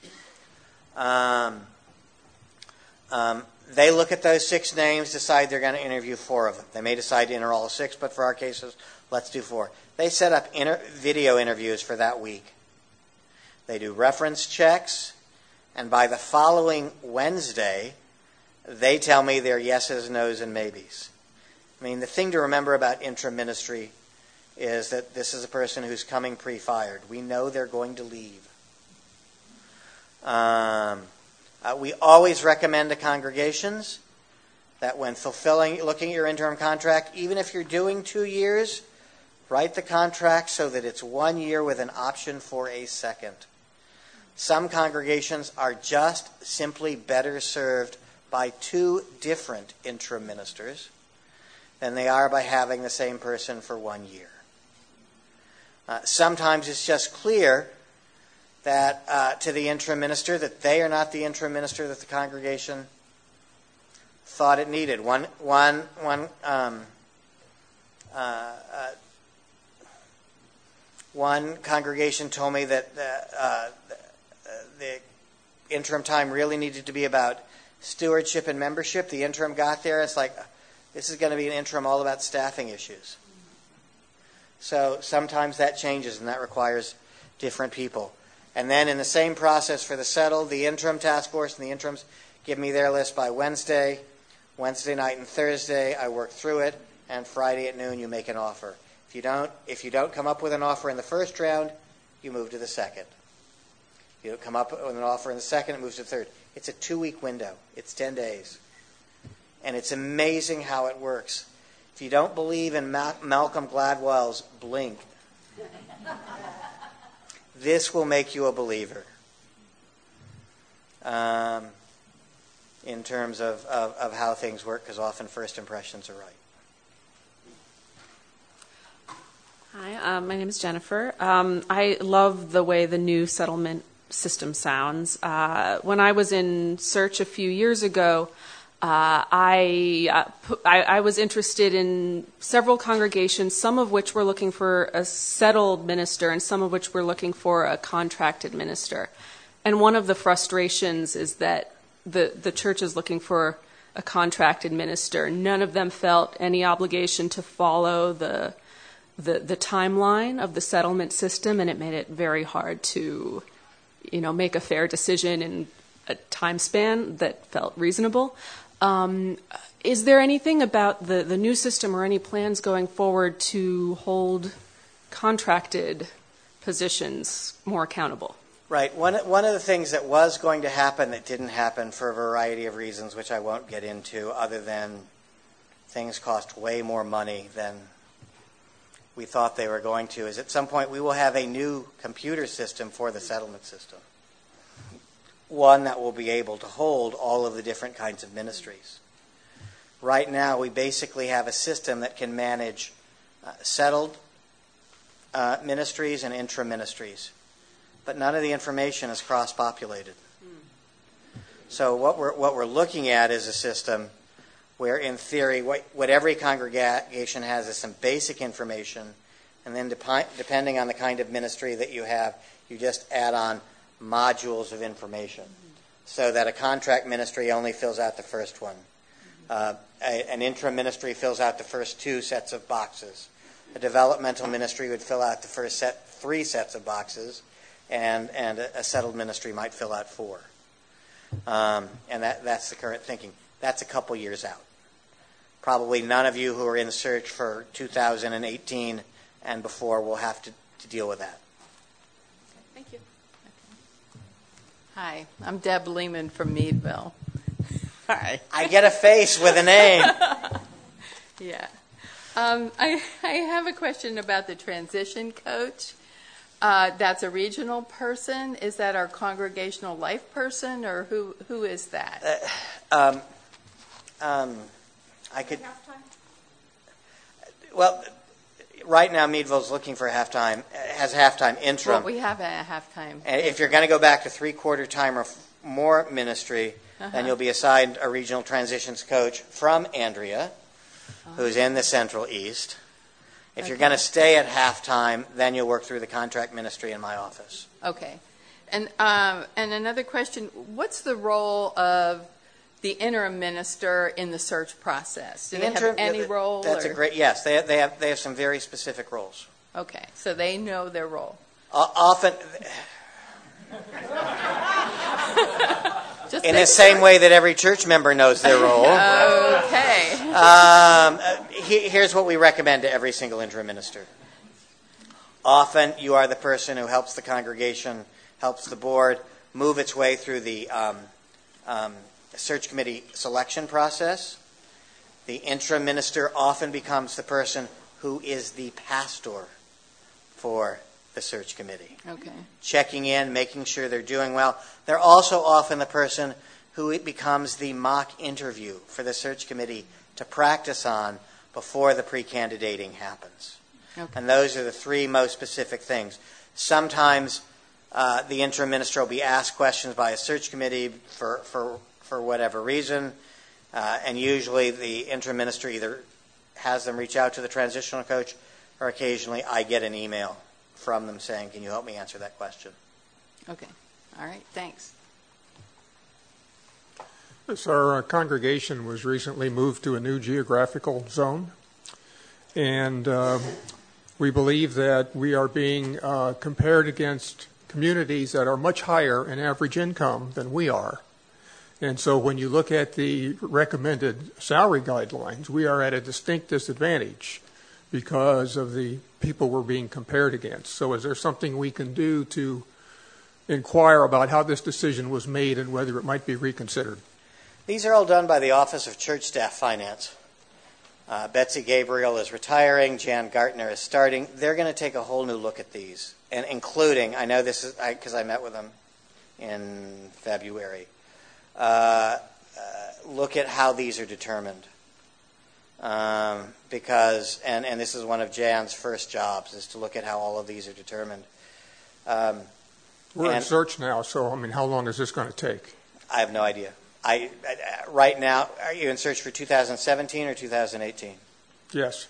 [SPEAKER 1] Um, um, they look at those six names, decide they're going to interview four of them. They may decide to enter all six, but for our cases, let's do four. They set up inter- video interviews for that week. They do reference checks, and by the following Wednesday, they tell me their yeses, nos, and maybes. I mean, the thing to remember about interim ministry is that this is a person who's coming pre-fired. We know they're going to leave. Um, uh, we always recommend to congregations that when fulfilling, looking at your interim contract, even if you're doing two years, write the contract so that it's one year with an option for a second. Some congregations are just simply better served by two different interim ministers than they are by having the same person for one year. Uh, sometimes it's just clear that uh, to the interim minister that they are not the interim minister that the congregation thought it needed. One, one, one, um, uh, uh, one congregation told me that uh, uh, the interim time really needed to be about stewardship and membership. The interim got there. It's like, this is going to be an interim all about staffing issues. So sometimes that changes, and that requires different people. And then in the same process for the settled, the interim task force and the interims give me their list by Wednesday. Wednesday night and Thursday, I work through it, and Friday at noon, you make an offer. If you don't, if you don't come up with an offer in the first round, you move to the second. If you don't come up with an offer in the second, it moves to the third. It's a two-week window. It's ten days. And it's amazing how it works. If you don't believe in Ma- Malcolm Gladwell's blink, this will make you a believer um, in terms of, of, of how things work, because often first impressions are right.
[SPEAKER 6] Hi, um, my name is Jennifer. Um, I love the way the new settlement system sounds. Uh, when I was in search a few years ago, Uh, I, uh, pu- I I was interested in several congregations, some of which were looking for a settled minister and some of which were looking for a contracted minister. And one of the frustrations is that the, the church is looking for a contracted minister. None of them felt any obligation to follow the, the, the timeline of the settlement system, and it made it very hard to, you know, make a fair decision in a time span that felt reasonable. Um, is there anything about the, the new system or any plans going forward to hold contracted positions more accountable?
[SPEAKER 1] Right. One, one of the things that was going to happen that didn't happen for a variety of reasons, which I won't get into, other than things cost way more money than we thought they were going to, is at some point we will have a new computer system for the settlement system. One that will be able to hold all of the different kinds of ministries. Right now, we basically have a system that can manage uh, settled uh, ministries and interim ministries, but none of the information is cross-populated. Mm. So what we're what we're looking at is a system where, in theory, what, what every congregation has is some basic information, and then dep- depending on the kind of ministry that you have, you just add on modules of information, so that a contract ministry only fills out the first one. Uh, a, an interim ministry fills out the first two sets of boxes. A developmental ministry would fill out the first set, three sets of boxes, and, and a, a settled ministry might fill out four. Um, and that, that's the current thinking. That's a couple years out. Probably none of you who are in search for two thousand eighteen and before will have to, to deal with that.
[SPEAKER 6] Thank you.
[SPEAKER 2] Hi, I'm Deb Lehman from Meadville. Hi.
[SPEAKER 1] I get a face with a name.
[SPEAKER 2] Yeah. Um, I, I have a question about the transition coach. Uh, that's a regional person. Is that our congregational life person, or who who is that?
[SPEAKER 1] Uh, um, um, I could. Well, right now Meadville's looking for halftime. has half-time interim.
[SPEAKER 2] Well, we have a halftime.
[SPEAKER 1] And if you're going to go back to three-quarter time or f- more ministry, uh-huh. then you'll be assigned a regional transitions coach from Andrea, uh-huh. who's in the Central East. If okay. you're going to stay at halftime, then you'll work through the contract ministry in my office.
[SPEAKER 2] Okay. And um, and another question, what's the role of the interim minister in the search process? Do
[SPEAKER 1] the
[SPEAKER 2] they
[SPEAKER 1] interim,
[SPEAKER 2] have any
[SPEAKER 1] the,
[SPEAKER 2] role?
[SPEAKER 1] That's
[SPEAKER 2] or?
[SPEAKER 1] a great, yes. They have, they have they have some very specific roles.
[SPEAKER 2] Okay, so they know their role.
[SPEAKER 1] Uh, often,
[SPEAKER 2] Just
[SPEAKER 1] in the same way that every church member knows their role.
[SPEAKER 2] Okay.
[SPEAKER 1] Um, uh, he, here's what we recommend to every single interim minister. Often, you are the person who helps the congregation, helps the board move its way through the um, um, search committee selection process. The interim minister often becomes the person who is the pastor for the search committee.
[SPEAKER 2] Okay.
[SPEAKER 1] Checking in, making sure they're doing well. They're also often the person who becomes the mock interview for the search committee to practice on before the pre-candidating happens.
[SPEAKER 2] Okay.
[SPEAKER 1] And those are the three most specific things. Sometimes uh, the interim minister will be asked questions by a search committee for, for, for whatever reason, uh, and usually the interim minister either has them reach out to the transitional coach, or occasionally I get an email from them saying, can you help me answer that question?
[SPEAKER 2] Okay. All right. Thanks.
[SPEAKER 7] Yes, our uh, congregation was recently moved to a new geographical zone, and uh, we believe that we are being uh, compared against communities that are much higher in average income than we are. And so when you look at the recommended salary guidelines, we are at a distinct disadvantage because of the people we're being compared against. So is there something we can do to inquire about how this decision was made and whether it might be reconsidered?
[SPEAKER 1] These are all done by the Office of Church Staff Finance. Uh, Betsy Gabriel is retiring. Jan Gartner is starting. They're going to take a whole new look at these, and including, I know this is because I, I met with them in February, uh, uh, look at how these are determined. Um, because, and, and this is one of Jan's first jobs, is to look at how all of these are determined. Um,
[SPEAKER 7] We're in search now, so, I mean, how long is this going to take?
[SPEAKER 1] I have no idea. I, I right now, are you in search for two thousand seventeen or two thousand eighteen?
[SPEAKER 7] Yes.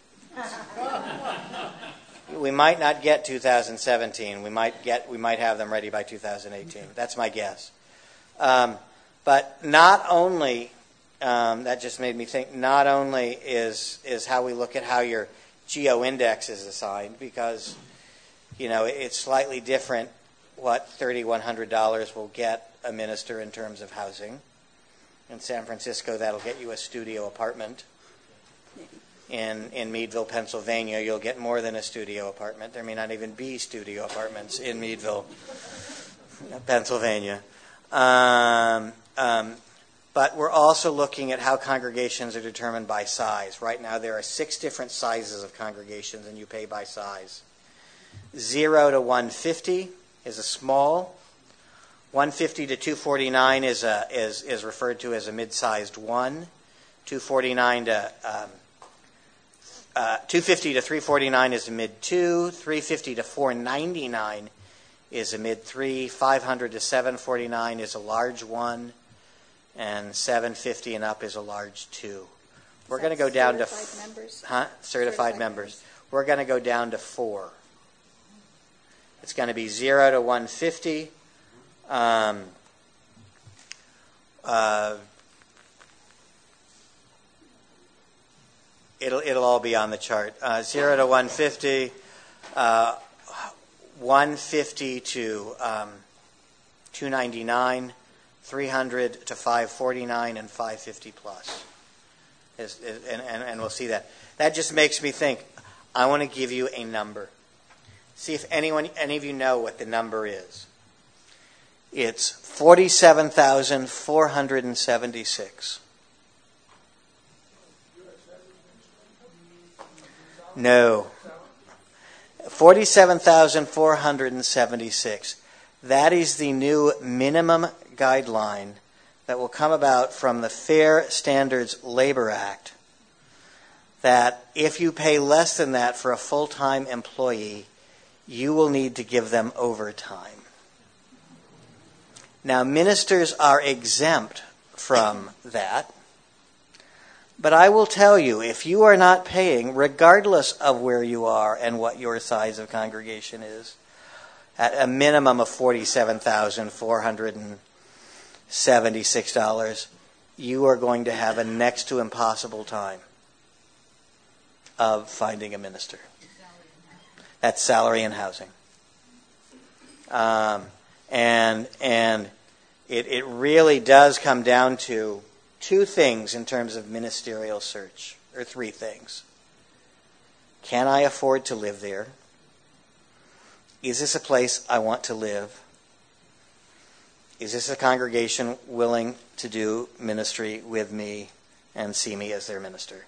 [SPEAKER 1] We might not get two thousand seventeen. We might get. We might have them ready by two thousand eighteen. That's my guess. Um, but not only um, that just made me think. Not only is is how we look at how your geo index is assigned, because you know it's slightly different what thirty-one hundred dollars will get a minister in terms of housing. In San Francisco, that'll get you a studio apartment. In in Meadville, Pennsylvania, you'll get more than a studio apartment. There may not even be studio apartments in Meadville, Pennsylvania. Um, um, but we're also looking at how congregations are determined by size. Right now, there are six different sizes of congregations, and you pay by size. Zero to one fifty is a small. one fifty to two forty-nine is a is is referred to as a mid-sized one. two forty-nine to um, uh, two fifty to three forty-nine is a mid two. three fifty to four ninety-nine is a mid three. five hundred to seven forty-nine is a large one, and seven fifty and up is a large two. We're going to go down to
[SPEAKER 3] certified members?
[SPEAKER 1] Huh? Certified, certified members. members. We're going to go down to four. It's going to be zero to one fifty. Um, uh, it'll it'll all be on the chart. Uh, zero to one fifty, uh, one fifty to um, two ninety nine, three hundred to five forty nine, and five fifty plus. Is, is, and, and and we'll see that. That just makes me think. I want to give you a number. See if anyone any of you know what the number is. It's forty-seven thousand four hundred seventy-six. No. forty-seven thousand four hundred seventy-six. That is the new minimum guideline that will come about from the Fair Standards Labor Act, that if you pay less than that for a full-time employee, you will need to give them overtime. Now, ministers are exempt from that. But I will tell you, if you are not paying, regardless of where you are and what your size of congregation is, at a minimum of forty-seven thousand four hundred seventy-six dollars, you are going to have a next to impossible time of finding a minister. That's salary and housing. Um, and and it, it really does come down to two things in terms of ministerial search, or three things. Can I afford to live there? Is this a place I want to live? Is this a congregation willing to do ministry with me and see me as their minister?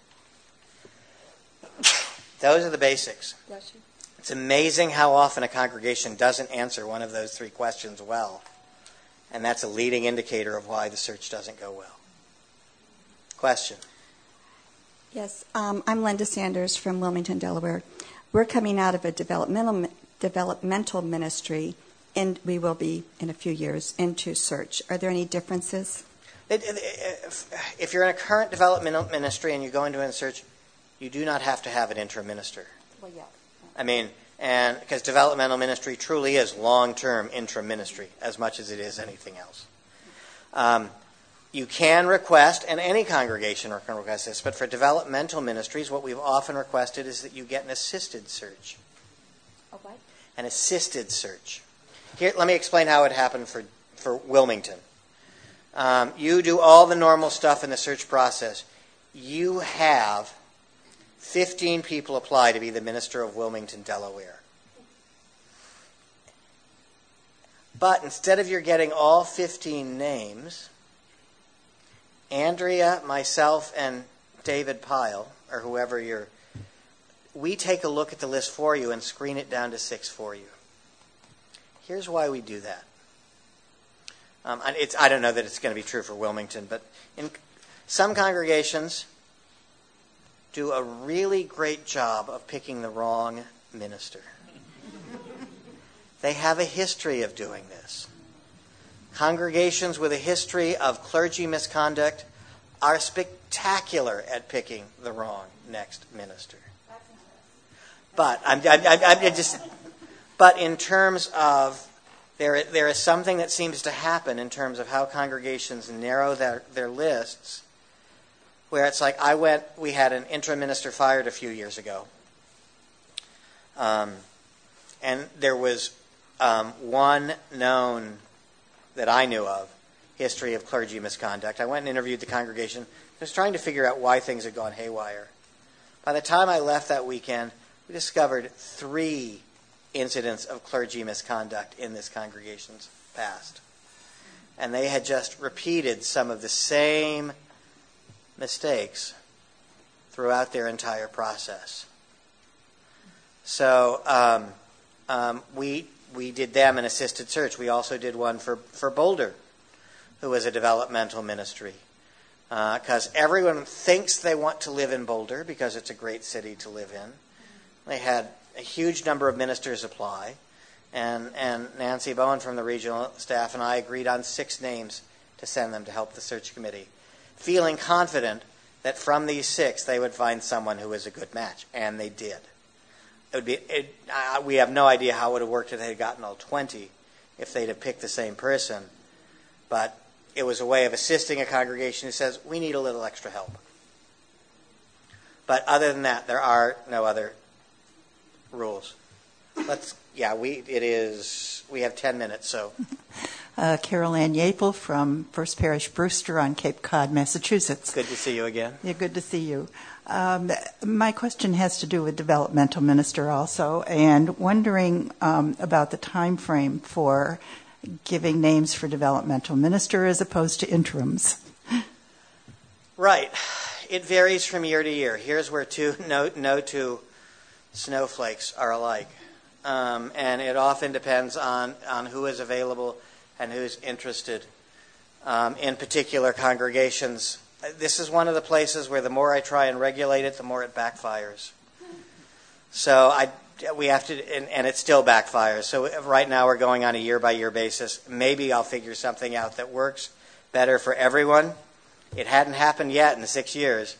[SPEAKER 1] Those are the basics.
[SPEAKER 3] Bless you.
[SPEAKER 1] It's amazing how often a congregation doesn't answer one of those three questions well. And that's a leading indicator of why the search doesn't go well. Question.
[SPEAKER 8] Yes, um, I'm Linda Sanders from Wilmington, Delaware. We're coming out of a developmental developmental ministry, and we will be in a few years into search. Are there any differences?
[SPEAKER 1] If you're in a current developmental ministry and you go into a search, you do not have to have an interim minister.
[SPEAKER 8] Well, yeah.
[SPEAKER 1] I mean, and because developmental ministry truly is long-term interim ministry as much as it is anything else. Um, You can request, and any congregation can request this, but for developmental ministries, what we've often requested is that you get an assisted search.
[SPEAKER 8] A what?
[SPEAKER 1] An assisted search. Here, let me explain how it happened for, for Wilmington. Um, you do all the normal stuff in the search process. You have fifteen people apply to be the minister of Wilmington, Delaware. But instead of your getting all fifteen names, Andrea, myself, and David Pyle, or whoever you're, we take a look at the list for you and screen it down to six for you. Here's why we do that. Um, it's, I don't know that it's going to be true for Wilmington, but in some congregations do a really great job of picking the wrong minister. They have a history of doing this. Congregations with a history of clergy misconduct are spectacular at picking the wrong next minister. But I'm, I'm, I'm, I'm just. But in terms of there, there is something that seems to happen in terms of how congregations narrow their, their lists, where it's like I went. We had an interim minister fired a few years ago, um, and there was um, one known that I knew of, history of clergy misconduct. I went and interviewed the congregation. I was trying to figure out why things had gone haywire. By the time I left that weekend, we discovered three incidents of clergy misconduct in this congregation's past. And they had just repeated some of the same mistakes throughout their entire process. So um, um, we... We did them an assisted search. We also did one for, for Boulder, who was a developmental ministry. Because uh, everyone thinks they want to live in Boulder because it's a great city to live in. They had a huge number of ministers apply. And, and Nancy Bowen from the regional staff and I agreed on six names to send them to help the search committee, feeling confident that from these six they would find someone who was a good match. And they did. It would be. It, uh, we have no idea how it would have worked if they had gotten all twenty, if they'd have picked the same person. But it was a way of assisting a congregation who says, we need a little extra help. But other than that, there are no other rules. Let's, yeah, we, it is, we have ten minutes, so.
[SPEAKER 9] Uh, Carol Ann Yapel from First Parish Brewster on Cape Cod, Massachusetts.
[SPEAKER 1] Good to see you again.
[SPEAKER 9] Yeah, good to see you. Um, my question has to do with developmental minister also, and wondering um, about the time frame for giving names for developmental minister as opposed to interims.
[SPEAKER 1] Right. It varies from year to year. Here's where two no, no two snowflakes are alike. Um, and it often depends on, on who is available and who's interested um, in particular congregations. This is one of the places where the more I try and regulate it, the more it backfires. So I, we have to, and, and it still backfires. So right now we're going on a year-by-year basis. Maybe I'll figure something out that works better for everyone. It hadn't happened yet in six years.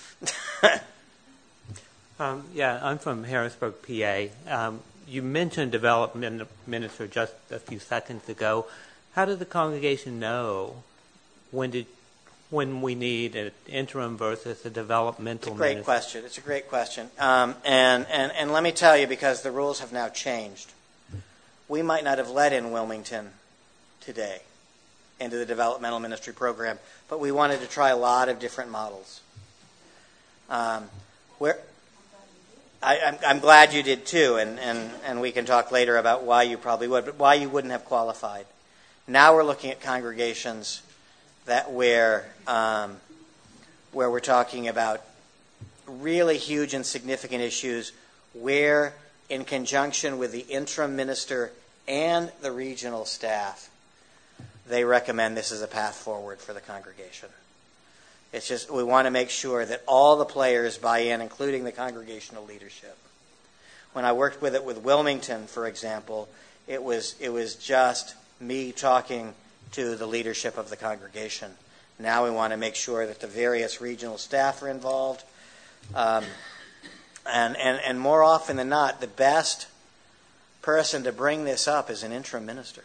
[SPEAKER 10] um, yeah, I'm from Harrisburg, P A. Um, you mentioned development minister just a few seconds ago. How does the congregation know when did when we need an interim versus a developmental
[SPEAKER 1] It's a great
[SPEAKER 10] minister?
[SPEAKER 1] question. It's a great question. Um, and, and, and let me tell you, because the rules have now changed, we might not have let in Wilmington today into the developmental ministry program, but we wanted to try a lot of different models. Um, where I, I'm, I'm glad you did too, and, and, and we can talk later about why you probably would, but why you wouldn't have qualified. Now we're looking at congregations that where um, where we're talking about really huge and significant issues, where in conjunction with the interim minister and the regional staff, they recommend this as a path forward for the congregation. It's just we want to make sure that all the players buy in, including the congregational leadership. When I worked with it with Wilmington, for example, it was it was just me talking to the leadership of the congregation. Now we want to make sure that the various regional staff are involved. Um, and, and, and more often than not, the best person to bring this up is an interim minister.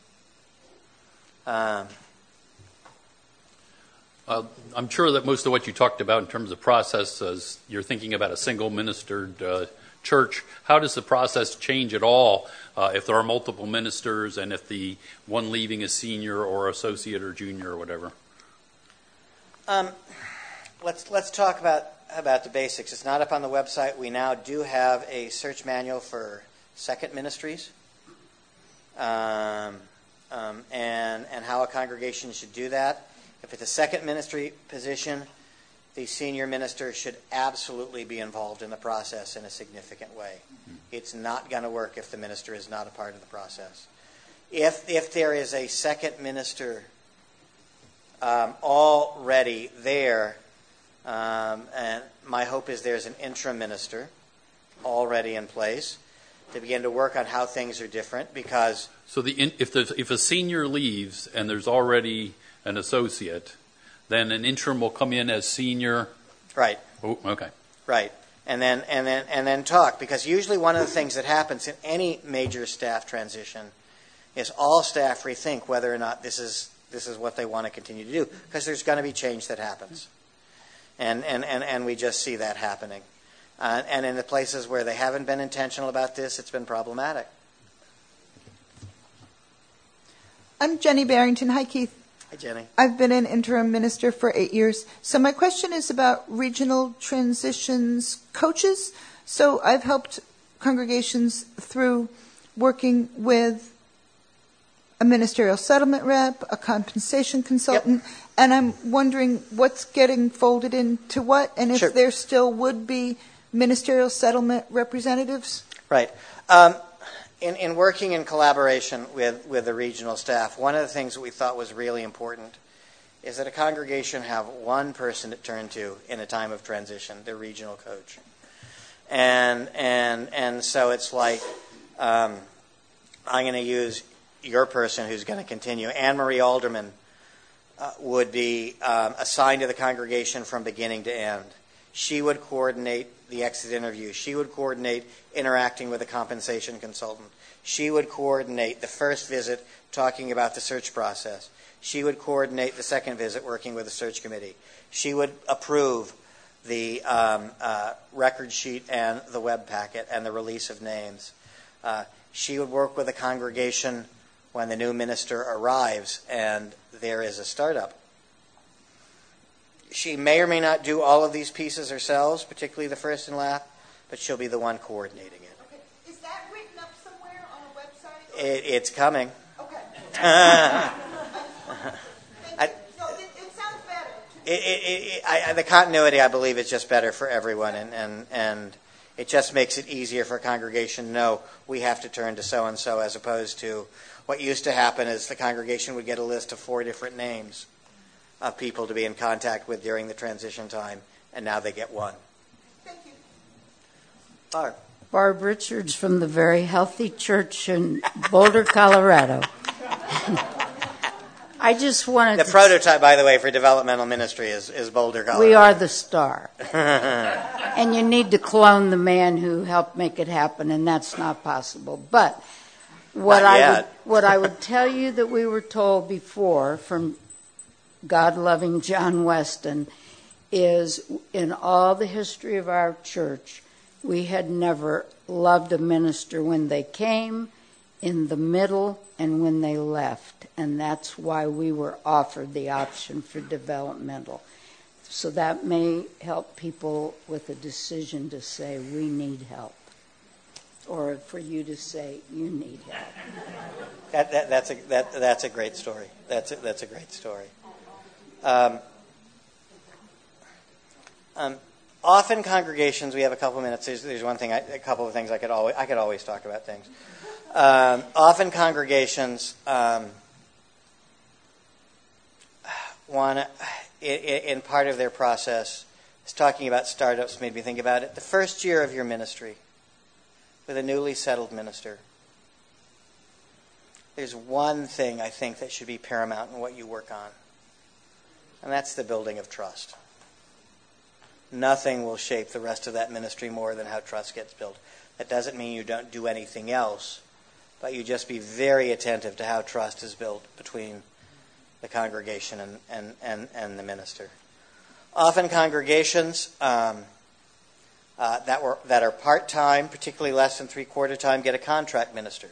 [SPEAKER 1] Um,
[SPEAKER 11] uh, I'm sure that most of what you talked about in terms of process is you're thinking about a single ministered uh, church. How does the process change at all uh, if there are multiple ministers and if the one leaving is senior or associate or junior or whatever?
[SPEAKER 1] Um, let's let's talk about about the basics. It's not up on the website. We now do have a search manual for second ministries, um, um, and and how a congregation should do that. If it's a second ministry position, the senior minister should absolutely be involved in the process in a significant way. Mm-hmm. It's not going to work if the minister is not a part of the process. If if there is a second minister um, already there, um, and my hope is there's an interim minister already in place to begin to work on how things are different. Because
[SPEAKER 11] so the in, if there's if a senior leaves and there's already an associate, then an interim will come in as senior.
[SPEAKER 1] Right.
[SPEAKER 11] Oh, okay.
[SPEAKER 1] Right. And then and then and then talk, because usually one of the things that happens in any major staff transition is all staff rethink whether or not this is this is what they want to continue to do, because there's going to be change that happens. And and, and, and we just see that happening. Uh, and in the places where they haven't been intentional about this, it's been problematic.
[SPEAKER 12] I'm Jenny Barrington. Hi, Keith.
[SPEAKER 1] Hi, Jenny.
[SPEAKER 12] I've been an interim minister for eight years. So my question is about regional transitions coaches. So I've helped congregations through working with a ministerial settlement rep, a compensation consultant, yep. And I'm wondering what's getting folded into what, and if
[SPEAKER 1] sure.
[SPEAKER 12] there still would be ministerial settlement representatives?
[SPEAKER 1] Right. Um, in, in working in collaboration with, with the regional staff, one of the things that we thought was really important is that a congregation have one person to turn to in a time of transition, their regional coach. And and and so it's like, um, I'm going to use your person who's going to continue. Anne Marie Alderman uh, would be um, assigned to the congregation from beginning to end. She would coordinate the exit interview. She would coordinate interacting with a compensation consultant. She would coordinate the first visit talking about the search process. She would coordinate the second visit working with the search committee. She would approve the um, uh, record sheet and the web packet and the release of names. Uh, she would work with the congregation when the new minister arrives and there is a startup. She may or may not do all of these pieces herself, particularly the first and last, but she'll be the one coordinating it.
[SPEAKER 12] Okay. Is that written up somewhere on a website?
[SPEAKER 1] It, it's coming.
[SPEAKER 12] Okay.
[SPEAKER 1] I,
[SPEAKER 12] no, it, it sounds better.
[SPEAKER 1] It, it, it, I, the continuity, I believe, is just better for everyone, and, and, and it just makes it easier for a congregation to know we have to turn to so-and-so, as opposed to what used to happen is the congregation would get a list of four different names of people to be in contact with during the transition time, and now they get one.
[SPEAKER 12] Thank you.
[SPEAKER 1] Barb.
[SPEAKER 13] Barb Richards from the Very Healthy Church in Boulder, Colorado. I just wanted
[SPEAKER 1] The
[SPEAKER 13] to
[SPEAKER 1] prototype, by the way, for developmental ministry is, is Boulder, Colorado.
[SPEAKER 13] We are the star. And you need to clone the man who helped make it happen, and that's not possible. But what
[SPEAKER 1] Not
[SPEAKER 13] I
[SPEAKER 1] yet.
[SPEAKER 13] would, what I would tell you that we were told before from God-loving John Weston is in all the history of our church, we had never loved a minister when they came, in the middle, and when they left. And that's why we were offered the option for developmental. So that may help people with a decision to say, we need help. Or for you to say, you need help.
[SPEAKER 1] That, that, that's, a, that, that's a great story. That's a, that's a great story. Um, um, often congregations, we have a couple of minutes. There's, there's one thing, I, a couple of things I could always, I could always talk about things. Um, often congregations um, want to, in, in part of their process, is talking about startups made me think about it. The first year of your ministry with a newly settled minister, there's one thing I think that should be paramount in what you work on, and that's the building of trust. Nothing will shape the rest of that ministry more than how trust gets built. That doesn't mean you don't do anything else, but you just be very attentive to how trust is built between the congregation and, and, and, and the minister. Often congregations um, uh, that were that are part-time, particularly less than three-quarter time, get a contract minister.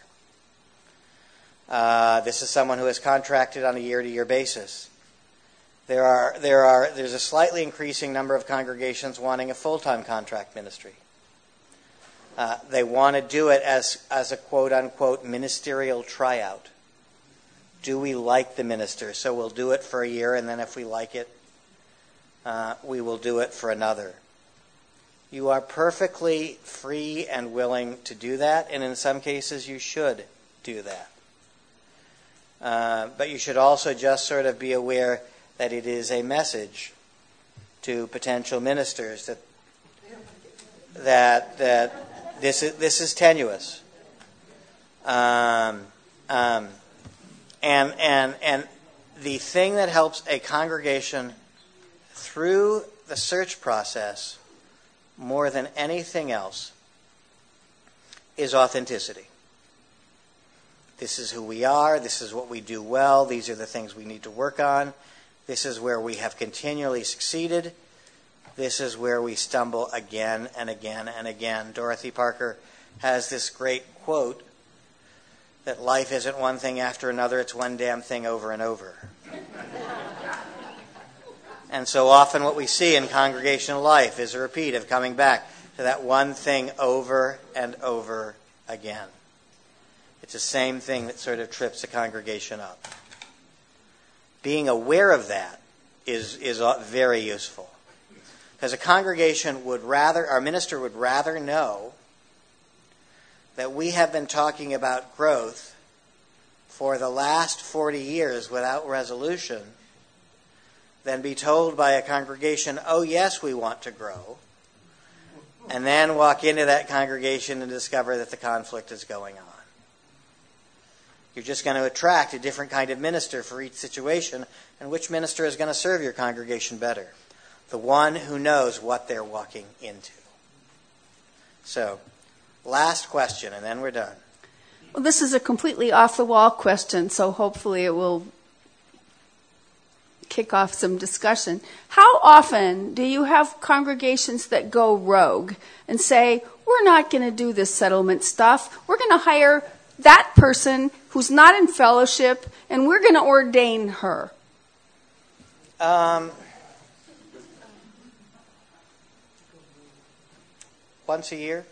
[SPEAKER 1] Uh, this is someone who is contracted on a year-to-year basis. There are there are there's a slightly increasing number of congregations wanting a full-time contract ministry. Uh, they want to do it as as a quote-unquote ministerial tryout. Do we like the minister? So we'll do it for a year, and then if we like it, uh, we will do it for another. You are perfectly free and willing to do that, and in some cases you should do that. Uh, but you should also just sort of be aware that it is a message to potential ministers that that that this is this is tenuous. Um, um, and and and the thing that helps a congregation through the search process more than anything else is authenticity. This is who we are. This is what we do well. These are the things we need to work on. This is where we have continually succeeded. This is where we stumble again and again and again. Dorothy Parker has this great quote that life isn't one thing after another, it's one damn thing over and over. And so often what we see in congregational life is a repeat of coming back to that one thing over and over again. It's the same thing that sort of trips a congregation up. Being aware of that is is very useful. Because a congregation would rather, our minister would rather know that we have been talking about growth for the last forty years without resolution than be told by a congregation, oh yes, we want to grow, and then walk into that congregation and discover that the conflict is going on. You're just going to attract a different kind of minister for each situation, and which minister is going to serve your congregation better? The one who knows what they're walking into. So, last question, and then we're done.
[SPEAKER 3] Well, this is a completely off-the-wall question, so hopefully it will kick off some discussion. How often do you have congregations that go rogue and say, we're not going to do this settlement stuff. We're going to hire that person who's not in fellowship, and we're going to ordain her?
[SPEAKER 1] Um, once a year?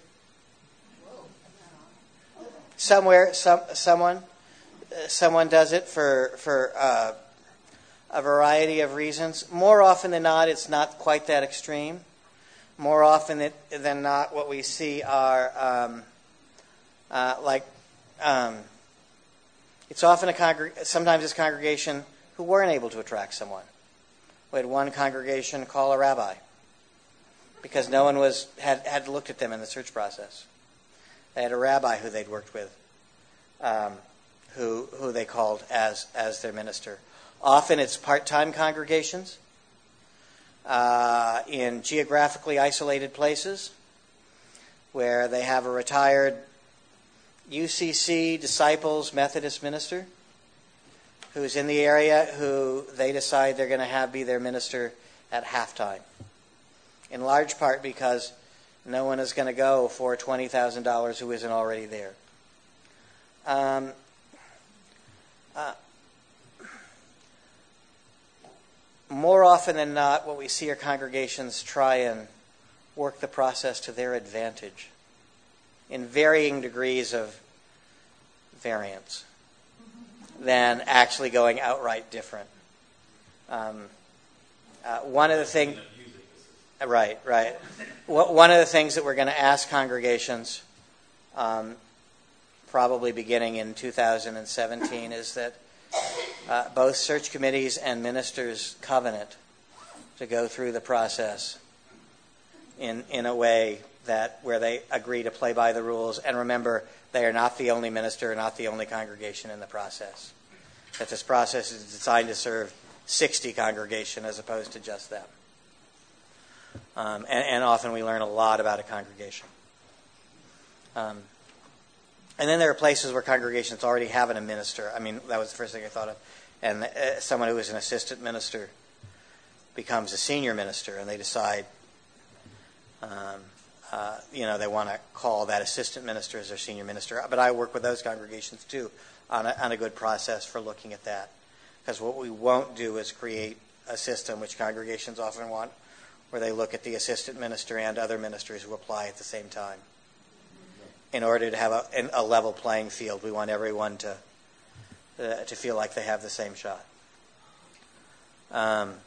[SPEAKER 1] Somewhere, some, someone, uh, someone does it for for uh, a variety of reasons. More often than not, it's not quite that extreme. More often it, than not, what we see are um, uh, like um, it's often a congreg- sometimes it's a congregation who weren't able to attract someone. We had one congregation call a rabbi because no one was had, had looked at them in the search process. They had a rabbi who they'd worked with, um, who who they called as as their minister. Often it's part-time congregations uh, in geographically isolated places where they have a retired U C C Disciples Methodist minister who's in the area, who they decide they're going to have be their minister at halftime. In large part because no one is going to go for twenty thousand dollars who isn't already there. Um, uh, more often than not, what we see are congregations try and work the process to their advantage in varying degrees of variance than actually going outright different. Um, uh, one of the things... Right, right. One of the things that we're going to ask congregations, um, probably beginning in two thousand seventeen, is that uh, both search committees and ministers covenant to go through the process in in a way that where they agree to play by the rules. And remember, they are not the only minister, not the only congregation in the process. That this process is designed to serve sixty congregation as opposed to just them. Um, and, and often we learn a lot about a congregation. Um, and then there are places where congregations already have a minister. I mean, that was the first thing I thought of. And uh, someone who is an assistant minister becomes a senior minister, and they decide, um, uh, you know, they want to call that assistant minister as their senior minister. But I work with those congregations, too, on a, on a good process for looking at that. Because what we won't do is create a system, which congregations often want, where they look at the assistant minister and other ministers who apply at the same time. In order to have a, a level playing field, we want everyone to uh, to feel like they have the same shot. Um,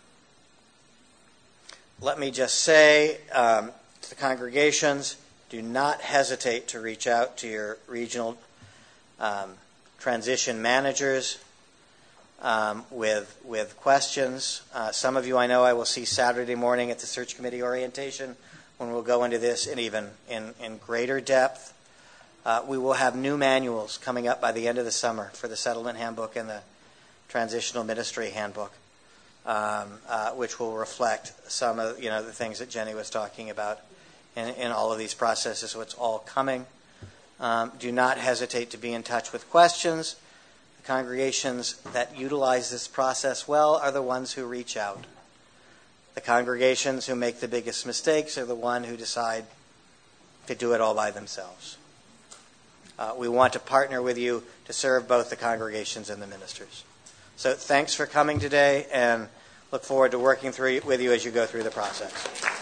[SPEAKER 1] let me just say um, to the congregations, do not hesitate to reach out to your regional um, transition managers Um, with with questions. Uh, some of you I know I will see Saturday morning at the search committee orientation when we'll go into this in even in, in greater depth. Uh, we will have new manuals coming up by the end of the summer for the settlement handbook and the transitional ministry handbook, um, uh, which will reflect some of you know the things that Jenny was talking about in, in all of these processes. So it's all coming. Um, do not hesitate to be in touch with questions. Congregations that utilize this process well are the ones who reach out. The congregations who make the biggest mistakes are the ones who decide to do it all by themselves. Uh, we want to partner with you to serve both the congregations and the ministers. So thanks for coming today, and look forward to working through with you as you go through the process.